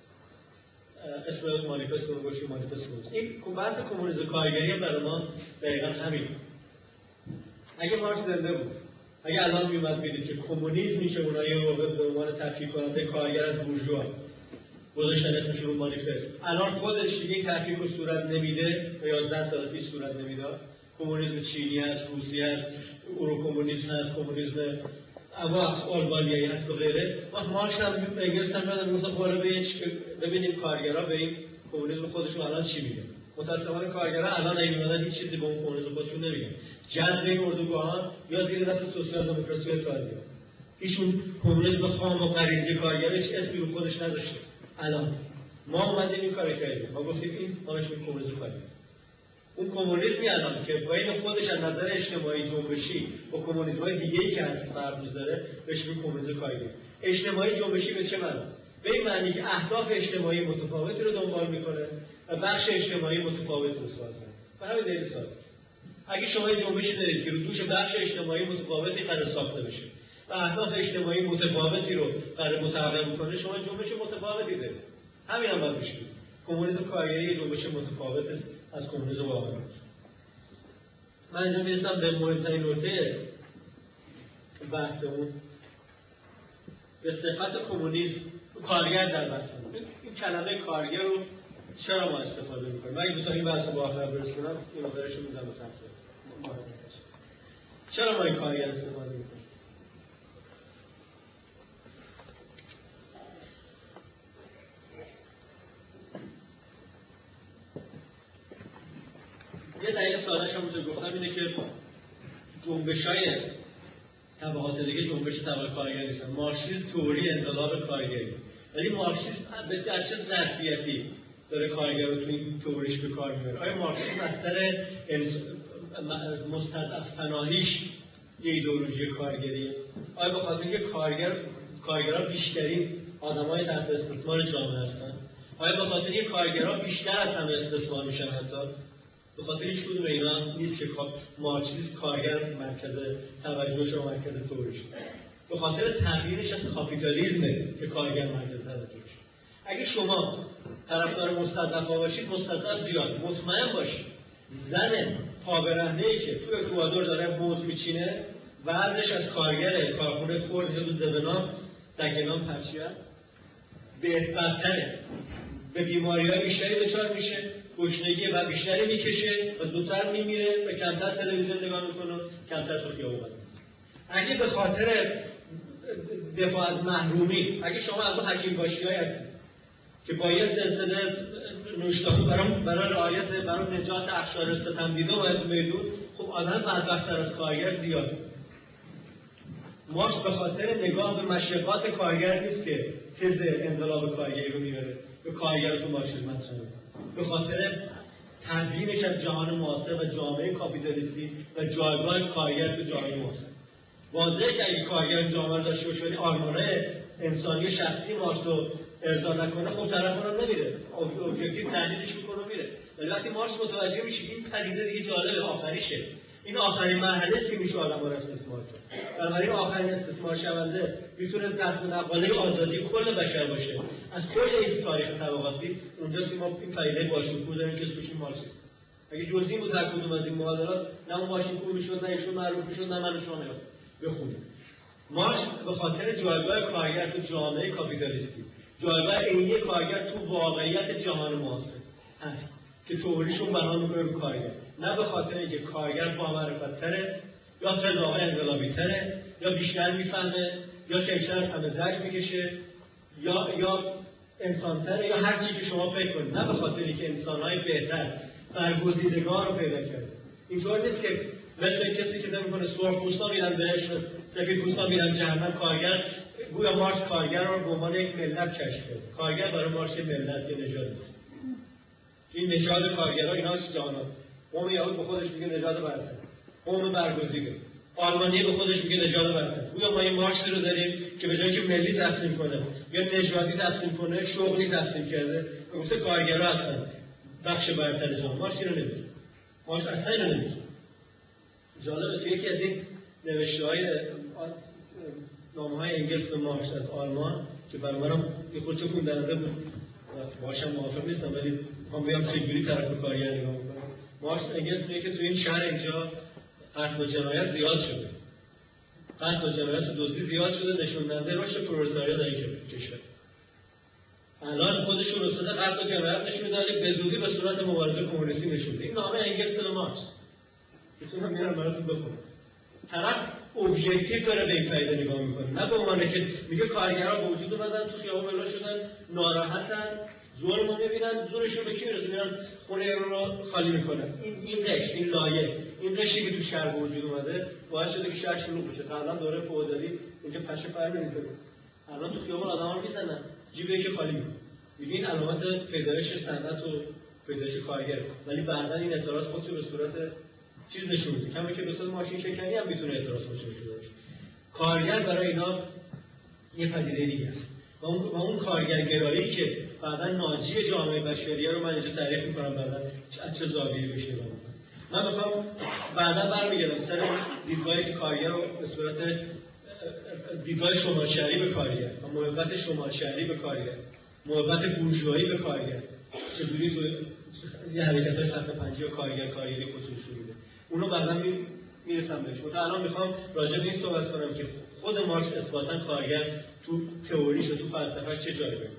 اسم مانیفست رو گذاشتیم مانیفست رو. این بحث کمونیسم کارگری هم برای ما دقیقاً همین. اگه مارکس زنده بود، اگه الان میومد میدید که کمونیسمی که اونها یه موقع به عنوان تفکیک کننده کارگر از بورژوا گذاشتن اسمشون رو مانیفست، الان خودش دیگه این تفکیک رو صورت نمیده و 11 سال پیش صورت نمیداد. کمونیسم چینی هست، روسی هست، اورو هست، کمونیسم اما آلمانیایی هست و غیره. وقت مارکس هم انگلس هم یادم میگفت خب ببینیم کارگرها به این کمونیسم خودشون الان چی میگن. متأسفانه کارگرها الان اینا هیچ چیزی به اون کمونیسم خودشون نمیگن. جذب این اردوگاهان یا زیر دست سوسیال دموکراسی کارگر. هیچون کمونیسم خام و غریزی کارگر هیچ اسمی رو خودش نداشته. الان ما اومدیم این کارو کردیم. ما گفتیم این ماش کمونیسم کارگر. اون کمونیسمی الان که بین خودش از نظر اجتماعی جنبشی و کمونیسم‌های دیگه‌ای که از فرق می‌ذاره بهش میگه کمونیسم کارگری. اجتماعی جنبشی به چه معنی؟ به این معنی که اهداف اجتماعی متفاوتی رو دنبال می‌کنه و بخش اجتماعی متفاوتی رو ساز می‌کنه. به همین دلیل ساده. اگه شما یه جنبشی دارید که رو دوش بخش اجتماعی متفاوتی قرار ساخته بشه و اهداف اجتماعی متفاوتی رو قرار متحقق می‌کنه، شما جنبش متفاوتی دارید. همین هم باید بشه. کمونیسم کارگری جنبش متفاوت است از کمونیسم واقعی. من اینجا میرسم به مهمترین نکته بحثمون، به صفت کمونیسم کارگر در بحثمون. این کلمه کارگر رو چرا ما استفاده میکنیم؟ من اگه این بحث رو با آخر برسونم این آخرش رو میدم به سمت چرا ما این کارگر استفاده میکنیم؟ یه دلیل ساده‌اش هم گفتم اینه که جنبش‌های طبقات دیگه جنبش طبقه کارگری نیستن. مارکسیسم تئوری انقلاب کارگری، ولی مارکسیسم به چه ظرفیتی داره کارگر رو تو این تئوریش به کار میبره؟ آیا مارکسیسم بستر مستضعف پناهیش یه ایدئولوژی کارگریه؟ آیا به خاطر اینکه کارگرها بیشترین آدمای تحت استثمار جامعه هستن؟ آیا به خاطر اینکه کارگرها بیشتر از همه استثمار میشن؟ حتی به خاطر هیچ کدوم اینا نیست که مارکسیسم کارگر مرکز توجهش و مرکز توجهش. به خاطر تغییرش از کاپیتالیسمه که کارگر مرکز توجهش. اگه شما طرفدار مستضعف‌ها باشید، مستضعف زیاد. مطمئن باشید زن پابرهنه‌ای که تو اکوادور داره موز میچینه، وضعش از کارگر کارخونه فورد یا دونام دگنام پرچیه بدتره. به بیماری‌های بیشتری دچار میشه، گشنگی و بیشتری میکشه و زودتر میمیره و کمتر تلویزیون نگاه میکنه، کمتر تو خیابون. اگه به خاطر دفاع از محرومی، اگه شما از حکیم باشیایی هستید که با یه سلسله نوشته‌ها برای رعایت برای نجات اقشار ستمدیده و میدون، خب آدم بدبخت‌تر از کارگر زیاده. مارکس به خاطر نگاه به مشقات کارگر نیست که تز انقلاب کارگری رو میبره به کارگر رو تو مارکسیسم مطرح می‌کنه. به خاطر تبیینش از جهان معاصر و جامعه کاپیتالیستی و جایگاه کارگر تو جامعه معاصر. واضحه که اگه کارگر جامعه داشته باشه ولی آرمان‌های انسانی شخصی مارکس رو ارضا نکنه، خب طرف اون نمیره، ابجکتیو تحلیلش میکنه میره. ولی وقتی مارکس متوجه میشه این پدیده دیگه جالب آخریشه، این آخرین مرحله است که میشه آدم‌ها رو استثمار کرد. بنابراین آخرین استثمار شونده میتونه دست به نقاله آزادی کل بشر باشه از کل این تاریخ طبقاتی. اونجاست که ما این پدیده باشکوه داریم که اسمش مارکسیسم. اگه جزئی بود هر کدوم از این معادلات، نه اون باشکوه میشد، نه ایشون معروف میشد، نه من و شما بخونیم. مارکس به خاطر جایگاه کارگر تو جامعه کاپیتالیستی، جایگاه عینی کارگر تو واقعیت جهان معاصر هست که تئوریشون بنا میکنه به کارگر، نه به خاطر اینکه کارگر با معرفت‌تره یا خلاقه انقلابی‌تره یا بیشتر میفهمه یا کمتر از همه زجر میکشه یا انسان‌تره یا هر چیزی که شما فکر کنید، نه به خاطر اینکه انسان‌های بهتر برگزیدگان رو پیدا کرده. اینطور نیست که مثل کسی که نمی‌کنه سرخپوستا میرن بهشت، سفیدپوستا میرن جهنم. کارگر گویا مارکس کارگر رو به عنوان یک ملت کشف کرد. کارگر برای مارکس ملت یا نژاد نیست. این نژاد کارگرها ایناست جهان. قوم یهود به خودش میگه نژاد برتر، قوم برگزیده. آلمانی به خودش میگه نژاد برتر. گویا ما این مارکس رو داریم که به جای اینکه ملی تقسیم کنه یا نژادی تقسیم کنه، شغلی تقسیم کرده. گفته کارگرها هستن بخش برتر جهان. مارکس اینو نمیگه. مارکس اصلا اینو نمیگه. جالبه که یکی از این نوشته‌های نامه‌های انگلس به مارکس از آلمان که برای منم یه خود تکون دهنده بود، باشم موافق نیستم ولی میخوام بگم چجوری طرف به کارگر نگاه می‌کنه. مارکس انگلس میگه که تو این شهر اینجا قتل و جنایت زیاد شده، قتل و جنایت و دزدی زیاد شده، نشون دهنده رشد پرولتاریا در این کشور. الان خودشون استاد قتل و جنایت نشون داده، به زودی به صورت مبارزه کمونیستی نشون داده. این نامه انگلس به مارکس میتونم میرم براتون بخونم. طرف ابژکتیو داره به این پدیده نگاه میکنه، نه به عنوان که میگه کارگرها به وجود اومدن تو خیابون بلا شدن، ناراحتن، ظلم رو میبینن، زورشون به کی میرسه؟ میرن خونه رو خالی میکنن. این رشت، این لایه، این رشتی که تو شهر به وجود اومده باعث شده که شهر شلوغ بشه. قبلا دوره فئودالی اینجا پشه پر نمیزنه، الان تو خیابون آدما رو میزنن، جیبه که خالی میکنه. میگه این علامت پیدایش صنعت و پیدایش کارگر، ولی بعداً این اعتراض خودش به صورت چیز نشون میده، کمی که به صورت ماشین شکنی هم میتونه اعتراض خودش نشون بده. کارگر برای اینا یه پدیده دیگه است و اون کارگرگرایی که بعداً ناجی جامعه بشریه رو من اینجا تعریف میکنم بعداً چه زاویه‌ای بشه. من میخوام بعداً برمیگردم سر دیدگاهی که کارگر رو به صورت دیدگاه شمالشهری به کارگر و محبت شمالشهری به کارگر، محبت بورژوایی به کارگر چجوری تو یه حرکت‌های خط پنجی و کارگری خودشون شروع میده. اونو بعداً میرسم بهش. من الان میخوام راجع به این صحبت کنم که خود مارکس اثباتاً کارگر تو تئوریش و تو فلسفه‌اش چه جایی داره.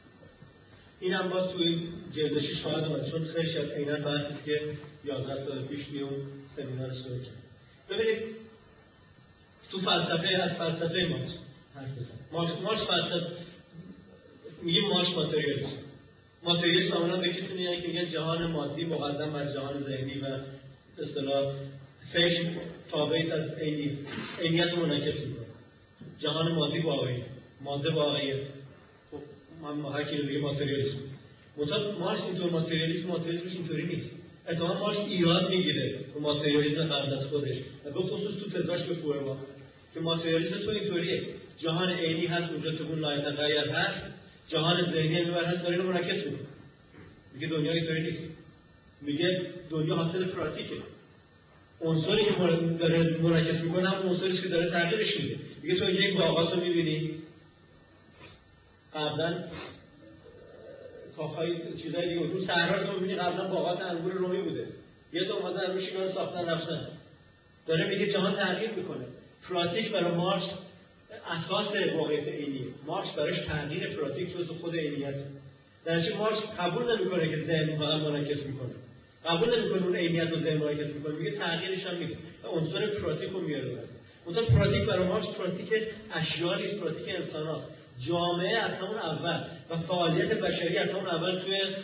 این هم باز تو این جلد 6 خواهد اومد، چون خیلی شاید عیناً بحثی است که 11 سال پیش توی اون سمینار شروع کردم. ببینید تو فلسفه از فلسفه مارکس حرف بزنم. مارکس فلسفه میگه مارکس ماتریالیسم. ماتریالیسم معمولا به کسی میگن که میگن جهان مادی مقدم بر جهان ذهنی و به اصطلاح فکر تابعی از عینیت منعکس میکنه. جهان مادی واقعی، ماده واقعیت. خب ما هر کی دیگه ماتریالیسم. مارکس اینطور ماتریالیسمش اینطوری نیست. اتفاقا مارکس ایراد میگیره به ماتریالیسم قبل از خودش و به خصوص تو تزاش به فورما که ماتریالیسم تو اینطوریه، جهان عینی هست اونجا تو اون لایتغیر هست، جهان ذهنی اینور هست، داره اینو منعکس میکنه. میگه دنیا اینطوری نیست، میگه دنیا حاصل پراتیکه، عنصری که داره منعکس میکنه هم عنصری که داره تغییرش میده. میگه تو اینجا این باغات رو میبینی، قبلا کاخهای چیزای دیگه رو صحرا رو میبینی، قبلا باغات انگور رومی بوده، یه دو اومدن روش اینا رو ساختن رفتن. داره میگه جهان تغییر میکنه. پراتیک برای مارکس اساس واقعیت عینیه. مارکس براش تغییر پراتیک جزء خود عینیته. درنچه مارکس قبول نمیکنه که ذهن فقط منعکس میکنه، قبول نمیکنه اون عینیت رو ذهن منعکس میکنه، میگه تغییرش هم میده و عنصر پراتیک رو میاره واسه. اون پراتیک برای مارکس پراتیک اشیا نیست، پراتیک انساناست. جامعه از همون اول و فعالیت بشری از همون اول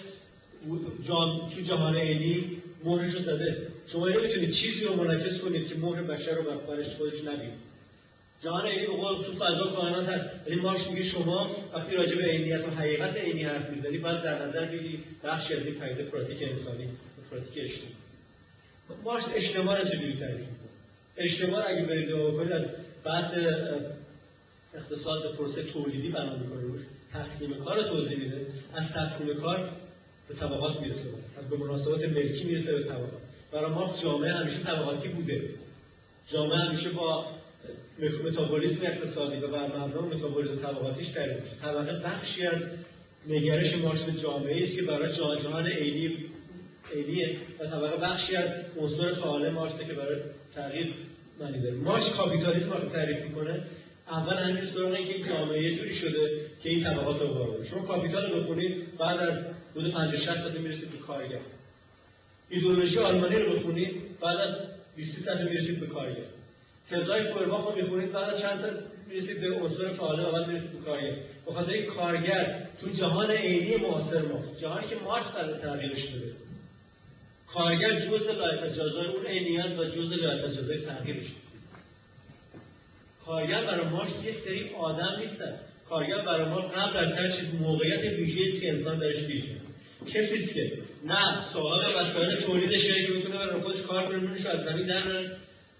توی جهان عینی مهرش رو زده. شما نمیتونید چیزی رو منعکس کنید که مهر بشر رو بر خودش نبینید. جهان عینی تو فضا کائنات هست، ولی مارکس میگه شما وقتی راجع به عینیت و حقیقت عینی حرف میزنید باید در نظر بگیرید بخشی از این پدیده پراتیک انسانی و پراتیک اجتماعی. مارکس اجتماع رو چجوری تعریف میکنه؟ اجتماع اگه برید بکنید از بحث اقتصاد به پروسه تولیدی بنا میکنه، روش تقسیم کار رو توضیح میده، از تقسیم کار به طبقات میرسه، از به مناسبات ملکی میرسه به طبقات. برای مارکس جامعه همیشه طبقاتی بوده، جامعه همیشه با متابولیسم اقتصادی و بر مبنای متابولیسم طبقاتیش تعریف میشه. طبقه بخشی از نگرش مارکس به جامعه است که برای جهان عینیه و طبقه بخشی از عنصر فعال مارکس که برای تغییر معنی داره. مارکس کاپیتالیسم رو تعریف میکنه. اول همین سراغ که این جامعه یه جوری شده که این طبقات رو وارد. شما کاپیتال رو بخونید بعد از حدود 50-60 صفحه میرسید به کارگر. ایدئولوژی آلمانی رو بخونید بعد از 20 صفحه میرسید به کارگر. تزای فورباخ رو میخونید بعد از چند صفحه میرسید به عنصر فعال و بعد میرسید به کارگر. به خاطر این کارگر تو جهان عینی معاصر ماست، جهانی که مارکس قراره تغییرش بده، کارگر جزء لایتجزای اون عینیت و جزء لایتجزای تغییرش. کارگر برای مارکس یه سری آدم نیستن. کارگر برای ما قبل از هر چیز موقعیت ویژه‌ای است که انسان درش گیر کرده. کسی است که نه صاحب وسایل تولیدشه که میتونه برای خودش کار کنه، نونش از زمین در بیاره.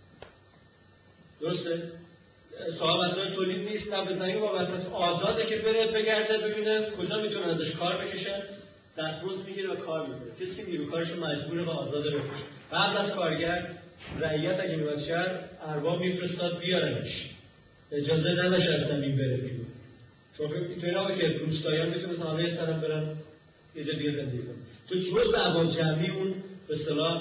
درسته؟ صاحب وسایل تولید نیست، نه به زمین وابسته است، آزاده که بره بگرده ببینه کجا میتونه ازش کار بکشه، دستمزد میگیره و کار میکنه. کسی که نیرو کارش مجبوره و آزاده بکشه. قبل از کارگر رعیت اگه میواد شهر ارباب میفرستاد بیارنش، اجازه نداشت از زمین بره بیرون. چون اینطوری نبود که روستاییان میتونستن حالا یه طرف برن یه جا دیگه زندگی کنن. تو جزء عوام جمعی اون به اصطلاح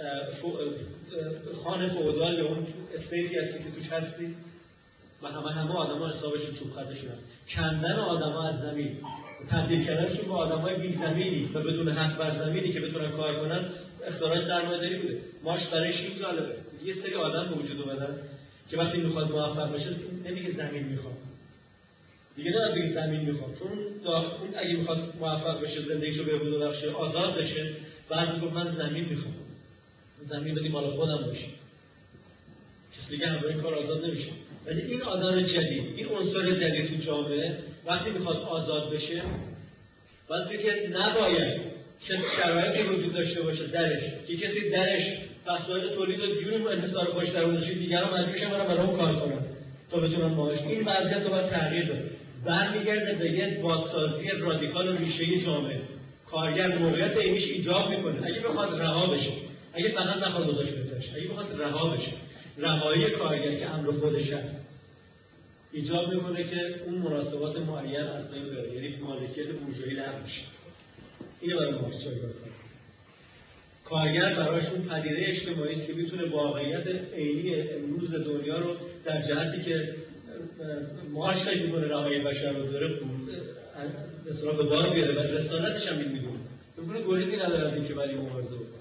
خانه فئودال یا اون استیتی هستی که توش هستی و همه آدم‌ها حسابشون چوب خطشون هست. کندن آدم‌ها از زمین، تبدیل کردنشون به آدم‌های بی زمینی و بدون حق بر زمینی که بتونن کار کنن، اختراع سرمایه‌داری بوده. مارکس برایش این جالبه. یه سری آدم به وجود اومدن که وقتی میخواد موفق بشه نمیگه زمین میخوام. دیگه نه بگه زمین میخوام، چون اون اگه میخواست موفق بشه زندگیشو بهبود بخشه آزاد بشه، بعد میگه من زمین میخوام. زمین بدی مال خودم باشه. کسی دیگه هم این کار آزاد نمیشه. ولی این آدم جدید، این عنصر جدید تو جامعه وقتی میخواد آزاد بشه، باید بگه نباید که شرایطی وجود داشته باشه درش که کسی درش وسایل تولید و جوری انحصار باشه در اونجا دیگران مجبور شن برای اون کار کنن تا بتونن معاش. این وضعیت رو باید تغییر داد. برمیگرده به یه بازسازی رادیکال و ریشه‌ای جامعه. کارگر موقعیت عینیش ایجاب میکنه. اگه بخواد رها بشه، اگه فقط نخواد گذاشته بشه، اگه بخواد رها بشه، رهایی کارگر که امر خودش هست ایجاب میکنه که اون مناسبات معین از بین بره، یعنی مالکیت بورژوایی لغو بشه. اینه برای مارکس جایگاه کارگر براشون پدیده اجتماعی است که میتونه واقعیت عینی امروز دنیا رو در جهتی که مارکس فکر میکنه رهایی بشر رو داره اصلا به بار بیاره و رسالتش هم این میدونه. میگه گریزی نداره از اینکه برای مبارزه بکنه.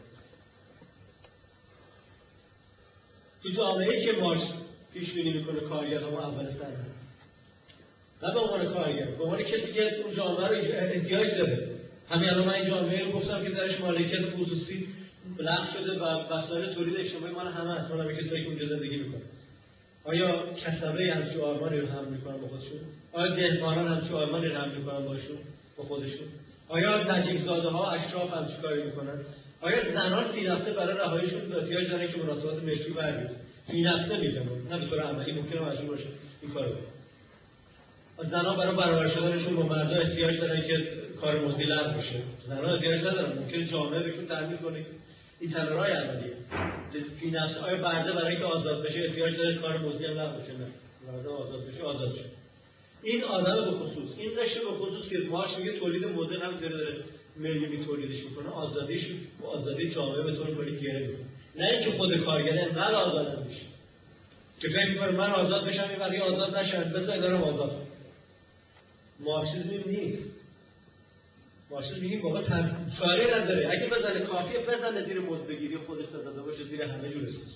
تو جامعه‌ای که مارکس پیش بینی میکنه کارگر هم اول سر نه به عنوان کارگر، به عنوان کسی که اون جامعه رو احتیاج داره. همین الان من این جامعه رو گفتم که درش مالکیت خصوصی لغو شده و وسایل تولید اجتماعی مال همه است، مال کسایی که اونجا زندگی میکنن. آیا کسبه همچون آرمانی رو حمل میکنن با خودشون؟ آیا دهقانان همچون آرمانی رو حمل میکنن با خودشون؟ آیا نجیب زاده ها اشراف همچون کاری میکنن؟ آیا زنان فی نفسه برای رهاییشون احتیاج دارن که مناسبات ملکی بردارن؟ فی نفسه میگم، نه به طور عملی ممکنه مجبور باشه این کارو کنه. زنان برای برابر شدنشون با مردا احتیاج دارن که کار مزدی لغو بشه. زنان احتیاج ندارن، ممکنه جامعه بهشون تعمین کنه. این تنورای اولیه. فی نفسه آیا برده برای اینکه آزاد بشه احتیاج داره کار مزدی هم لغو بشه؟ نه. برده آزاد بشه آزاد شه. این آدم به خصوص، این رشته به خصوص که مارکس میگه تولید موضع نمیتونه داره میلیونی تولیدش میکنه، آزادیش و آزادی جامعه به طور کلی گره میکنه. نه اینکه خود کارگر انقدر آزاد میشه که فکر میکنه من آزاد بشم این بقیه آزاد نشن، بذار دارم آزاد. مارکسیسم نیست. مارکسیسم میگه واقعا چاره نداره، اگه بزنه کافیه بزنه زیر مزدگیری خودش داده باشه زیر همه جور اساس.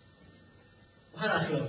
هر اخلاقی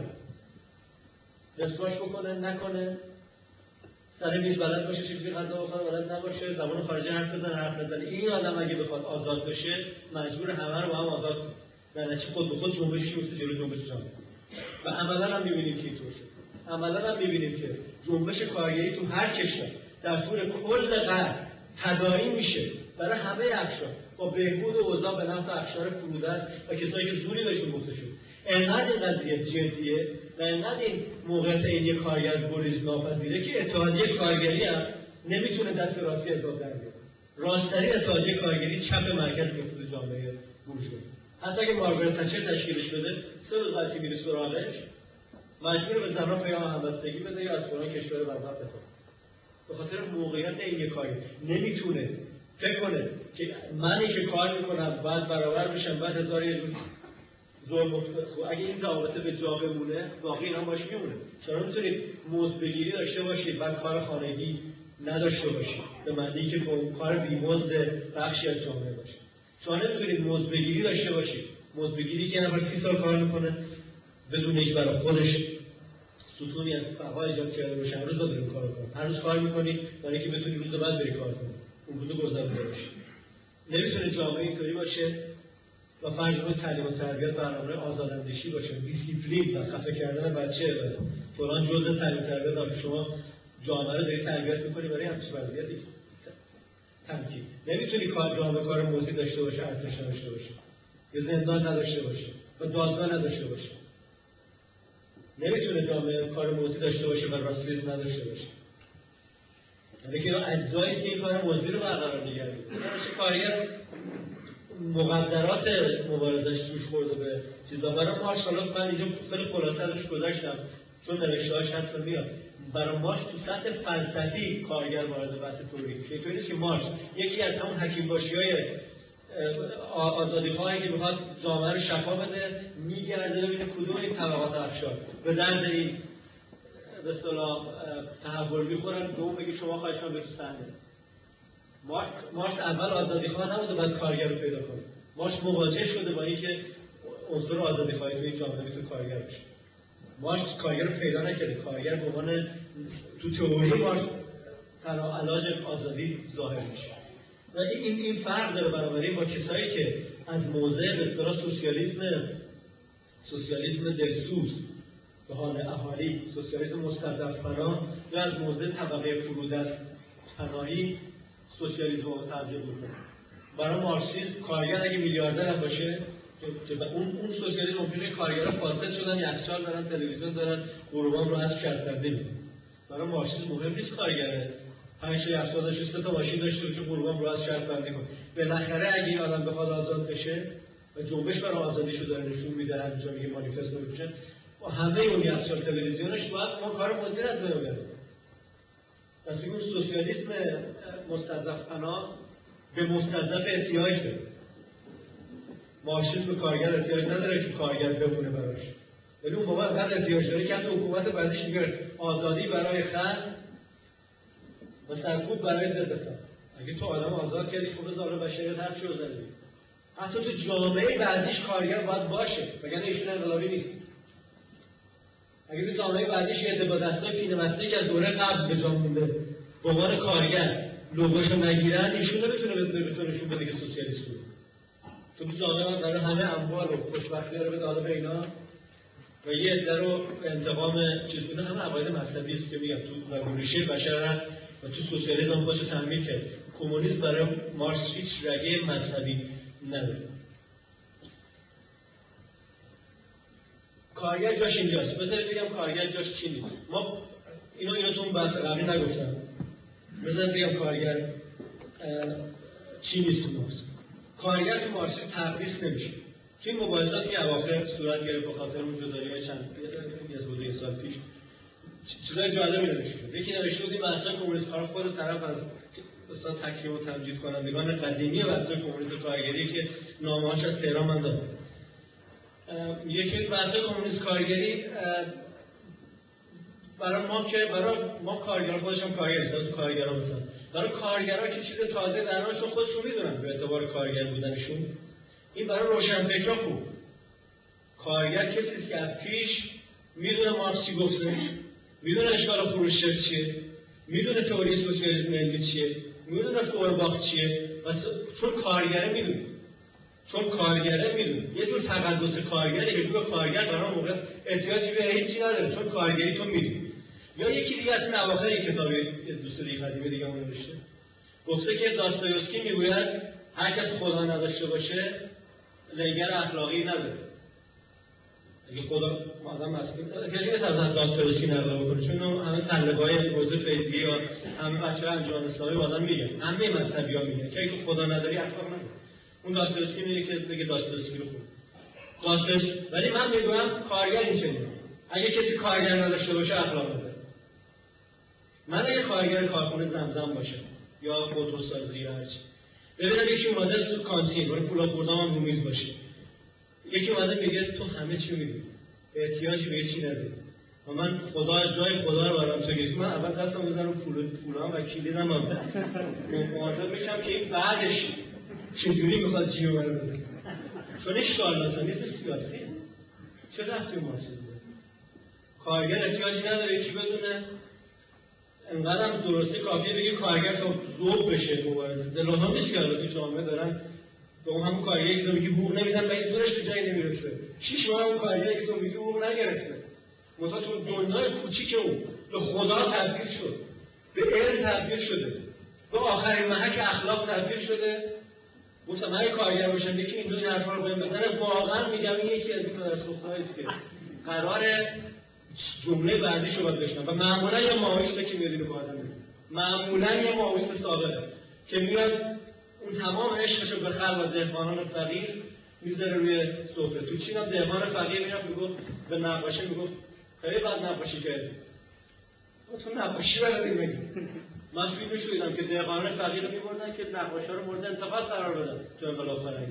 رسوایی بکنه نکنه، سر میز بلد باشه چجوری غذا بخوره بلد نباشه، زبان خارجی حرف بزنه حرف نزنه، این آدم اگه بخواد آزاد بشه مجبور همه رو با هم آزاد کنه. در نتیجه خود به خود جنبشی میفته جلو جنبش جامعه. و عملا هم می‌بینیم که اینطور شد. عملا هم می‌بینیم که جنبش کارگری تو هر کشور در طول کل قرن تداعی میشه برای همه اقشار با بهبود اوضاع به نفع اقشار فرودست و کسایی که زوری بهشون گفته شد. انقدر این قضیه جدیه و انقدر این موقعیت عینی کارگر گریز ناپذیره که اتحادیه کارگری هم نمیتونه دست راستی از آب در بیاره. راستترین اتحادیه کارگری چپ مرکز میفته جامعه بورژوا. حتی اگه مارگارت تچر تشکیلش بده، 3 روز بعد که میره سراغش مجبور به زنان پیام همبستگی بده یا از فلان کشور برباد بکنه. به خاطر موقعیت عینی کارگر نمیتونه فکر کنه که منی که کار میکنم بعد برابر بشم، بعد هزار یه جور ظلم و اگه این رابطه به جا بمونه واقعا هم باش میمونه. شما میتونید مزد بگیری داشته باشید بعد کار خانگی نداشته باشید به معنی که کار بی‌مزد بخشی از جامعه باشه. شما نمیتونید مزد بگیری داشته باشید، مزد بگیری که نفر 30 سال کار میکنه بدون اینکه برای خودش ستونی از بقا ایجاد کرده باشه، هر روز باید بریم کار کنید. هر روز کار میکنید برای اینکه بتونید روز بعد بری کار کنید، اون روز گذرونده باشید. نمیتونه جامعه اینطوری باشه و فرض کنید تعلیم و تربیت برنامه آزاداندیشی باشه، دیسیپلین و خفه کردن بچه و فلان جزء تعلیم و تربیت باشه. شما جامعه رو دارید تربیت می‌کنید برای همچین وضعیتی تمکین. نمیتونی جامعه کار موزی داشته باشه، ارتش داشته باشه، یا زندان نداشته باشه و دادگاه نداشته باشه. نمیتونه جامعه کار موزی داشته باشه و راسیسم نداشته باشه. یعنی که اجزایی که این کار موزی رو برقرار نگه می‌داره. کارگر مقدرات مبارزش توش خورده به چیزا. برای مارکس حالا من اینجا خیلی خلاصه ازش گذاشتم چون نوشته‌هاش هست و میاد. برای مارکس تو سطح فلسفی کارگر وارد بحث تئوری میشه. اینطوری نیست که مارکس یکی از همون حکیم باشی‌های آزادی‌خواهی که میخواد جامعه رو شفا بده میگرده ببینه کدوم این طبقات افشار به درد این به اصطلاح تحول میخورن، دوم بگه شما خواهش کنم به تو صحنه. مارکس اول آزادی‌خواه نبوده بعد کارگر رو پیدا کنه. مارکس مواجه شده با اینکه عنصر آزادی‌خواهی تو این جامعه میتونه کارگر بشه. مارکس کارگر رو پیدا نکرده. کارگر به عنوان تو تئوری مارکس تنها علاج آزادی ظاهر میشه. و این فرق داره بنابراین با کسایی که از موضع به اصطلاح سوسیالیسم دلسوز به حال اهالی، سوسیالیسم مستضعف پناه یا از موضع طبقه فرودست پناهی سوسیالیسم رو تبدیل میکنه. برای مارکسیسم کارگر اگه میلیاردر هم باشه که اون سوسیالیسم ممکنه کارگرها فاسد شدن، یخچال دارن، تلویزیون دارن، غروبام رو از کرده میده. برای مارکسیسم مهم نیست کارگره 5 تا یخچال داشته 3 تا ماشین داشته باشه غروبام رو از شرط بندی کنه. بالاخره اگه این آدم بخواد آزاد بشه و جنبش برای آزادیشو داره نشون میده، همینجا میگه مانیفستو میشه با همه اون یخچال تلویزیونش باید ما کار مدیر از بین ببریم. پس اون سوسیالیسم مستضعف پناه به مستضعف احتیاج داره. مارکسیسم کارگر احتیاج نداره که کارگر بمونه براش. ولی اون موقع بعد احتیاج داره که حتی حکومت بعدش میگه آزادی برای خلق و سرکوب برای ضد خلق. اگه تو آدم آزاد کردی خب بذار بشریت هر چی رو زدی. حتی تو جامعه بعدیش کارگر باید باشه، وگرنه ایشون انقلابی نیست. اگه تو جامعه بعدیش یه با دستای پینه مستی که از دوره قبل به جا مونده به عنوان کارگر لوگوشو نگیرن، ایشون نمیتونه نشون بده که سوسیالیست بود. تو جامعه داره همه اموال و خوشبختی رو به داده به اینا و یه عده رو انتقام چیز کنه. همه عقاید مذهبی است که میگم تو ریشه بشر هست و تو سوسیالیسم باشه تعمیر کرد. کمونیسم برای مارکس هیچ رگه مذهبی نداره. کارگر جاش اینجاست. بذارید بگم کارگر جاش چی نیست. ما اینو تو اون بحث قبلی نگفتم. بذارید بگم کارگر چی نیست تو مارکس. کارگر تو مارکسیسم تقدیس نمیشه. توی مباحثاتی که اواخر صورت گرفت به خاطر اون جدالی‌های چند یه سال پیش چیزای جالبی نوشته شد. یکی نوشته بود این بحث‌های کمونیست کار خود طرف از استاد تکریم و تمجید کنندگان قدیمی بحث‌های کمونیست کارگری که نامه‌هاش از تهران من دادم. یکی بحث‌های کمونیست کارگری برای ما کارگران خودشون کارگری تو کارگران مثلا برای کارگران که چیز تازه درنشون خودشون میدونن به اعتبار کارگر بودنشون این برای روشنفکرا خوب. کارگر کسی است که از پیش میدونه مارکس چی گفته، میدونه اشکال خروشچف چیه، میدونه تئوری سوسیالیسم علمی چیه، میدونه فورباخ چیه، چون کارگره میدونه. یه جور تقدس کارگره که تو کارگر برای موقع احتیاجی به هیچی نداره چون کارگری تو میدونی. یا یکی دیگه از اواخر این کتابی دوست قدیمی دیگه اون نوشته گفته که داستایوفسکی میگوید هر کس خدا نداشته باشه لگر اخلاقی نداره. اگه خدا آدم مسئول کسی نیست از داستایوفسکی نقل بکنه چون همه طلبه‌های حوزه فیزیکی و همه بچه‌ها انجام اسلامی آدم میگن، همه مذهبی‌ها میگن که اگه خدا نداری اخلاق نداری. اون داستایوفسکی میگه که بگه داستایوفسکی رو خوب. ولی من میگم کارگر این چنینه. اگه کسی کارگر نداشته باشه اخلاق نداره. من اگه کارگر کارخونه زمزم باشه یا خودروسازی یا هرچی ببینم یکی اومده تو کانتین ولی پولا خوردم هم رو میز باشه یکی اومده میگه تو همه چی میدونی احتیاجی به چی نداری و من جای خدا رو برام تو گفتم من اول دستم میذارم پولام و کلیدم مواظب میشم که این بعدش چجوری میخواد جیو برای بزنه چون این شارلاتانیسم سیاسیه. چه رفتی مارکسیسم داره؟ کارگر احتیاجی نداره چی بدونه انقدر درستی کافیه بگه کارگر تا ذوب بشه مبارزه. دلونا نیست که الان تو جامعه دارن به اون همون کارگری که تو میگی حقوق نمیدن و هیچ دورش به جایی نمیرسه. 6 ماه اون کارگری که تو میگی حقوق نگرفته. مثلا تو دنیای کوچیک اون به خدا تبدیل شد. به علم تبدیل شده. به آخرین محک اخلاق تبدیل شده. مثلا من کارگر باشم که این دو حرفا رو بزنه واقعا میگم این یکی از این درس‌هایی است که قراره جمله بعدیشو باید بشنم و معمولا یه ماهویسته که میاد اینو با آدم میگه معمولا یه ماهویست سابقه که میاد اون تمام عشقشو به خلق و دهقانان فقیر میذاره روی سفره. تو چین هم دهقان فقیر میاد میگفت به نقاشی میگفت خیلی بد نقاشی کردی تو نقاشی بلدی بگی. من فیلمشو دیدم که دهقانان فقیر رو میبردن که نقاشا رو مورد انتقاد قرار بدن تو انقلاب فرهنگی.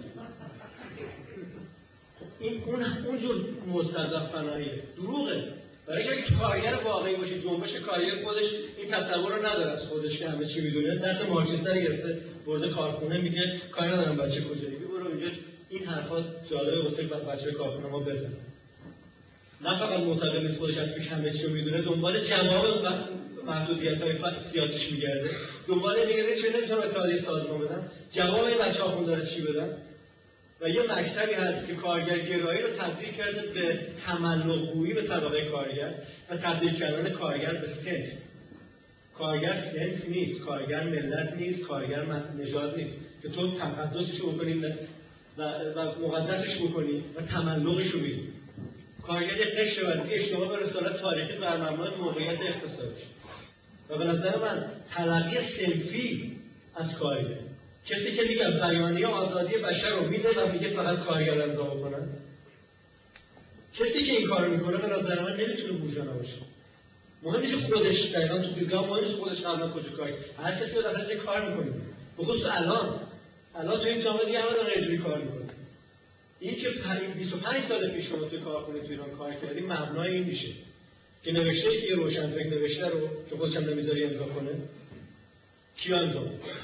این اونجور مستضعف فناییه دروغه. برای اینکه کارگر واقعی باشه جنبش کارگر خودش این تصور رو نداره از خودش که همه چی میدونه دست مارکسیست گرفته برده کارخونه میگه کاری ندارم بچه کجایی برو اینجا این حرفا جالبه واسه بچه کارخونه ما بزن. نه فقط معتقد نیست خودش از پیش همه چی رو میدونه دنبال جواب محدودیت‌های سیاسیش میگرده دنبال میگه چه نمیتونم اتحادیه سازمان بدم جواب این بچه‌ها خون داره چی بدن. و یه مکتبی هست که کارگرگرایی رو تبدیل کرده به تملق‌گویی به طبقه کارگر و تبدیل کردن کارگر به صنف. کارگر صنف نیست، کارگر ملت نیست، کارگر نژاد نیست که تو تقدسش رو بکنی و مقدسش بکنی و تملقش رو بدی. کارگر یک قشر وضعی اشتباه به رسالت تاریخی بر مبنای موقعیت اقتصادیش و به نظر من تلقی صنفی از کارگر کسی که میگه بیانیه آزادی بشر رو میده و میگه فقط کارگر امضا بکنن کسی که این کارو میکنه به نظر من نمیتونه بورژوا باشه. مهم نیست خودش دقیقاً تو دیگاه مهم نیست خودش قبلا کجا کار هر کسی به درجه کار میکنه بخصوص الان تو این جامعه دیگه همه دارن اینجوری کار میکنن. این که 25 سال پیش شما توی کارخونه تو ایران کار کردی مبنای این میشه که نوشته که یه روشنفکر نوشته رو که خودش هم نمیذاری امضا کنه کیا امضا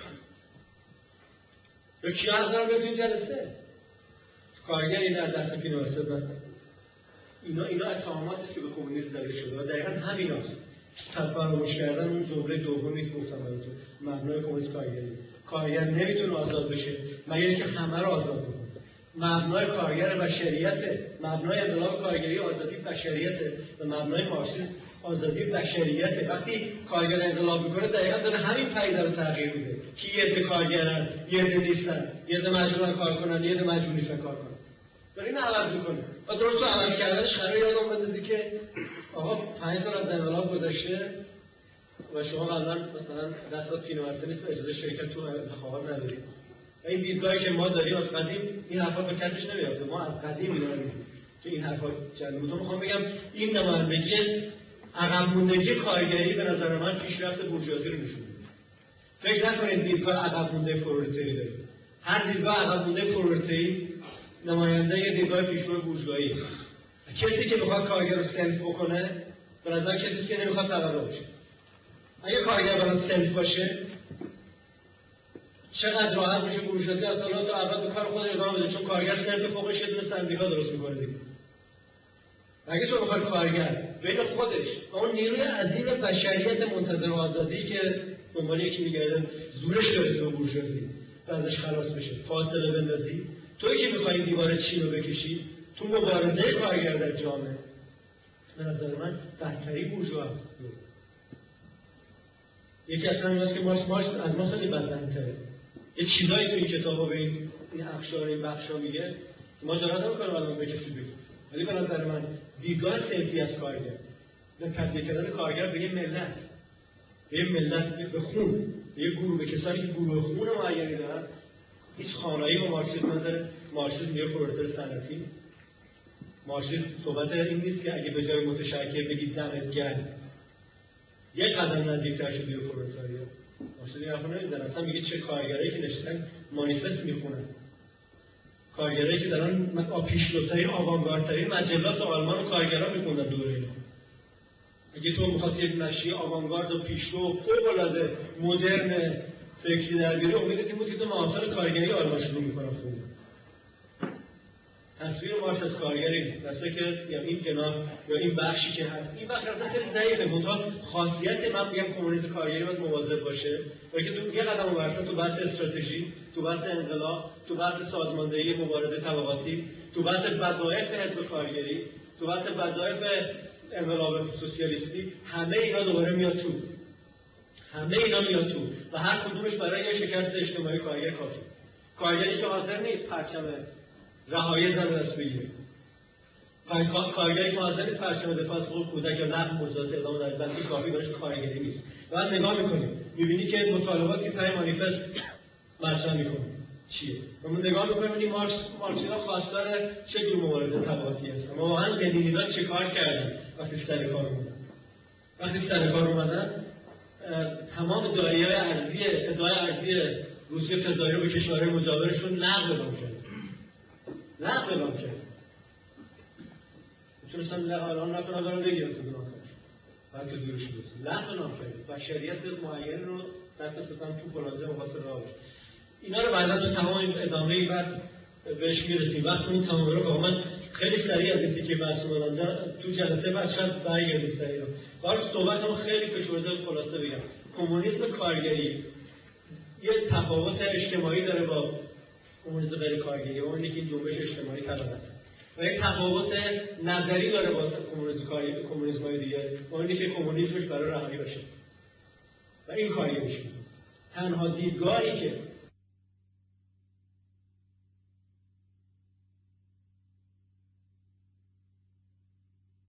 یا کیا حق دارن بیاد این جلسه کارگر این در دست فینانسه بدن. اینا اتهاماتی است که به کمونیسم زده شده و دقیقاً همیناست. فراموش کردن اون جمله دومی که گفتم براتون مبنای کمونیسم کارگری. کارگر نمیتونه آزاد بشه مگر اینکه همه رو آزاد بکنه. مبنای کارگر بشریت، مبنای انقلاب کارگری آزادی بشریت و مبنای مارکسیسم آزادی بشریت. وقتی کارگر انقلاب میکنه دقیقاً داره همین پدیده رو تغییر میده که یه عده کارگرن، یه عده نیستن، یه عده مجبورن کار کنن، یه عده مجبور نیستن کار کنن. داره این عوض میکنه. و درست تو عوض کردنش قرار یادم بندازی که آقا 5 سال از انقلاب گذشته و شما قبلا مثلا دستات پینه بسته نیست و اجازه شرکت تو انتخابات ندارید. این دیدگاهی که ما داریم از قدیم این حرفا به کتش نمیاد. ما از قدیم می‌دونیم که این حرفا چند بود. میخوام بگم این نمایندگی عقب موندگی کارگری به نظر من پیشرفت بورژوازی رو نشون میده. فکر نکنید دیدگاه عقب مونده پرولتاری داره. هر دیدگاه عقب مونده پرولتاری نماینده دیدگاه پیشرو بورژوایی. کسی که میخواد کارگر رو سلف بکنه به نظر کسی که نمیخواد طبقه باشه. اگه کارگر برای سلف باشه چقدر راحت میشه بورژوازی از حالا تا ابد به کار خود ادامه بده، چون کارگر سلف فوقش یه دونه سندیکا درست میکنه دیگه. اگه تو بخوای کارگر بین خودش و اون نیروی عظیم بشریت منتظر آزادی که دنبال یکی میگرده زورش برسه به بورژوازی و ازش خلاص بشه فاصله بندازی، تویی که میخوای دیوار چین رو بکشی تو مبارزه کارگر در جامعه به نظر من بدتری بورژوا است. یکی از همین هست که مارکس از ما خیلی بدتره. یه چیزایی تو این کتابا به این اقشار این بخشا میگه ما جرئت نمی‌کنیم الان به کسی بگیم، ولی به نظر من دیدگاه سلفی از کارگر به تبدیل کردن کارگر به یه ملت، به یه ملت به خون، به یه گروه، به کسانی که گروه خون معینی دارن هیچ خانایی با مارکسیسم نداره. مارکسیسم یه پرولتار صنعتی. مارکسیسم صحبت این نیست که اگه به جای متشکر بگید دمت گرم یک قدم نزدیکتر شدی به پرولتاریات. مارکسیسم حرفو نمیزنه، اصلا میگه چه کارگرایی که نشستن مانیفست میخونن، کارگرایی که دارن پیشروترین آوانگاردترین مجلات آلمان و کارگرا میخوندن دوره اینا. اگه تو می‌خواستی یک نشریه آوانگارد و پیشرو فوق‌العاده مدرن فکری در بیاری، امیدت این بود که تو محافل کارگری آلمان شروع میکنن خوندن. تصویر مارکس از کارگری مثلا که یا این جناح یا این بخشی که هست، این بخش اصلا خیلی ضعیفه. منتها خاصیت من میگم کمونیسم کارگری باید مواظب باشه و که تو یه قدم اونورتر تو بحث استراتژی، تو بحث انقلاب، تو بحث سازماندهی مبارزه طبقاتی، تو بحث وظایف حزب کارگری، تو بحث وظایف انقلاب سوسیالیستی، همه اینا دوباره میاد تو. همه اینا میاد تو و هر کدومش برای یه شکست اجتماعی کارگر کافی. کارگری که حاضر نیست پرچم رهایی زن دست بگیره، کارگری که حاضر نیست پرچم دفاع از حقوق کودک یا نقد موضوعات اعلام در بلکه کافی براش کارگری نیست. بعد نگاه میکنیم میبینی که مطالبات که تای مانیفست مطرح میکنه چیه و ما نگاه میکنیم این مارکسیسم خواستار چه جور مبارزه طبقاتی هست. ما واقعا لنینینا چه کار کردن وقتی سر کار اومدن؟ وقتی سر کار اومدن تمام ادعای ارزی روسیه تظاهر به کشورهای مجاورشون لغو اعلام کرد. میتونستن الان نکنن دارن بگیرن تو گناه کنش بعد که زورش برسه لغو اعلام کرد و شریعت معین رو تحت ستم تو فلانجا مقاصد راه برد. اینا رو بعدا تو تمام ادامه بحث بهش میرسیم. وقتی اون تمام رو من خیلی سریع از این تیکه بحث اومدم تو جلسه بعد شاید برگردیم سریع رو. برای صحبتمو خیلی فشرده خلاصه بگم. کمونیسم کارگری یه تفاوت اجتماعی داره با کمونیسم غیر کارگری. اون اینه که این جنبش اجتماعی طبقه است. و یک تفاوت نظری داره با کمونیسم‌های دیگه. اون اینه که کمونیسمش برای رهایی باشه. و این کاری میشه. تنها دیدگاهی که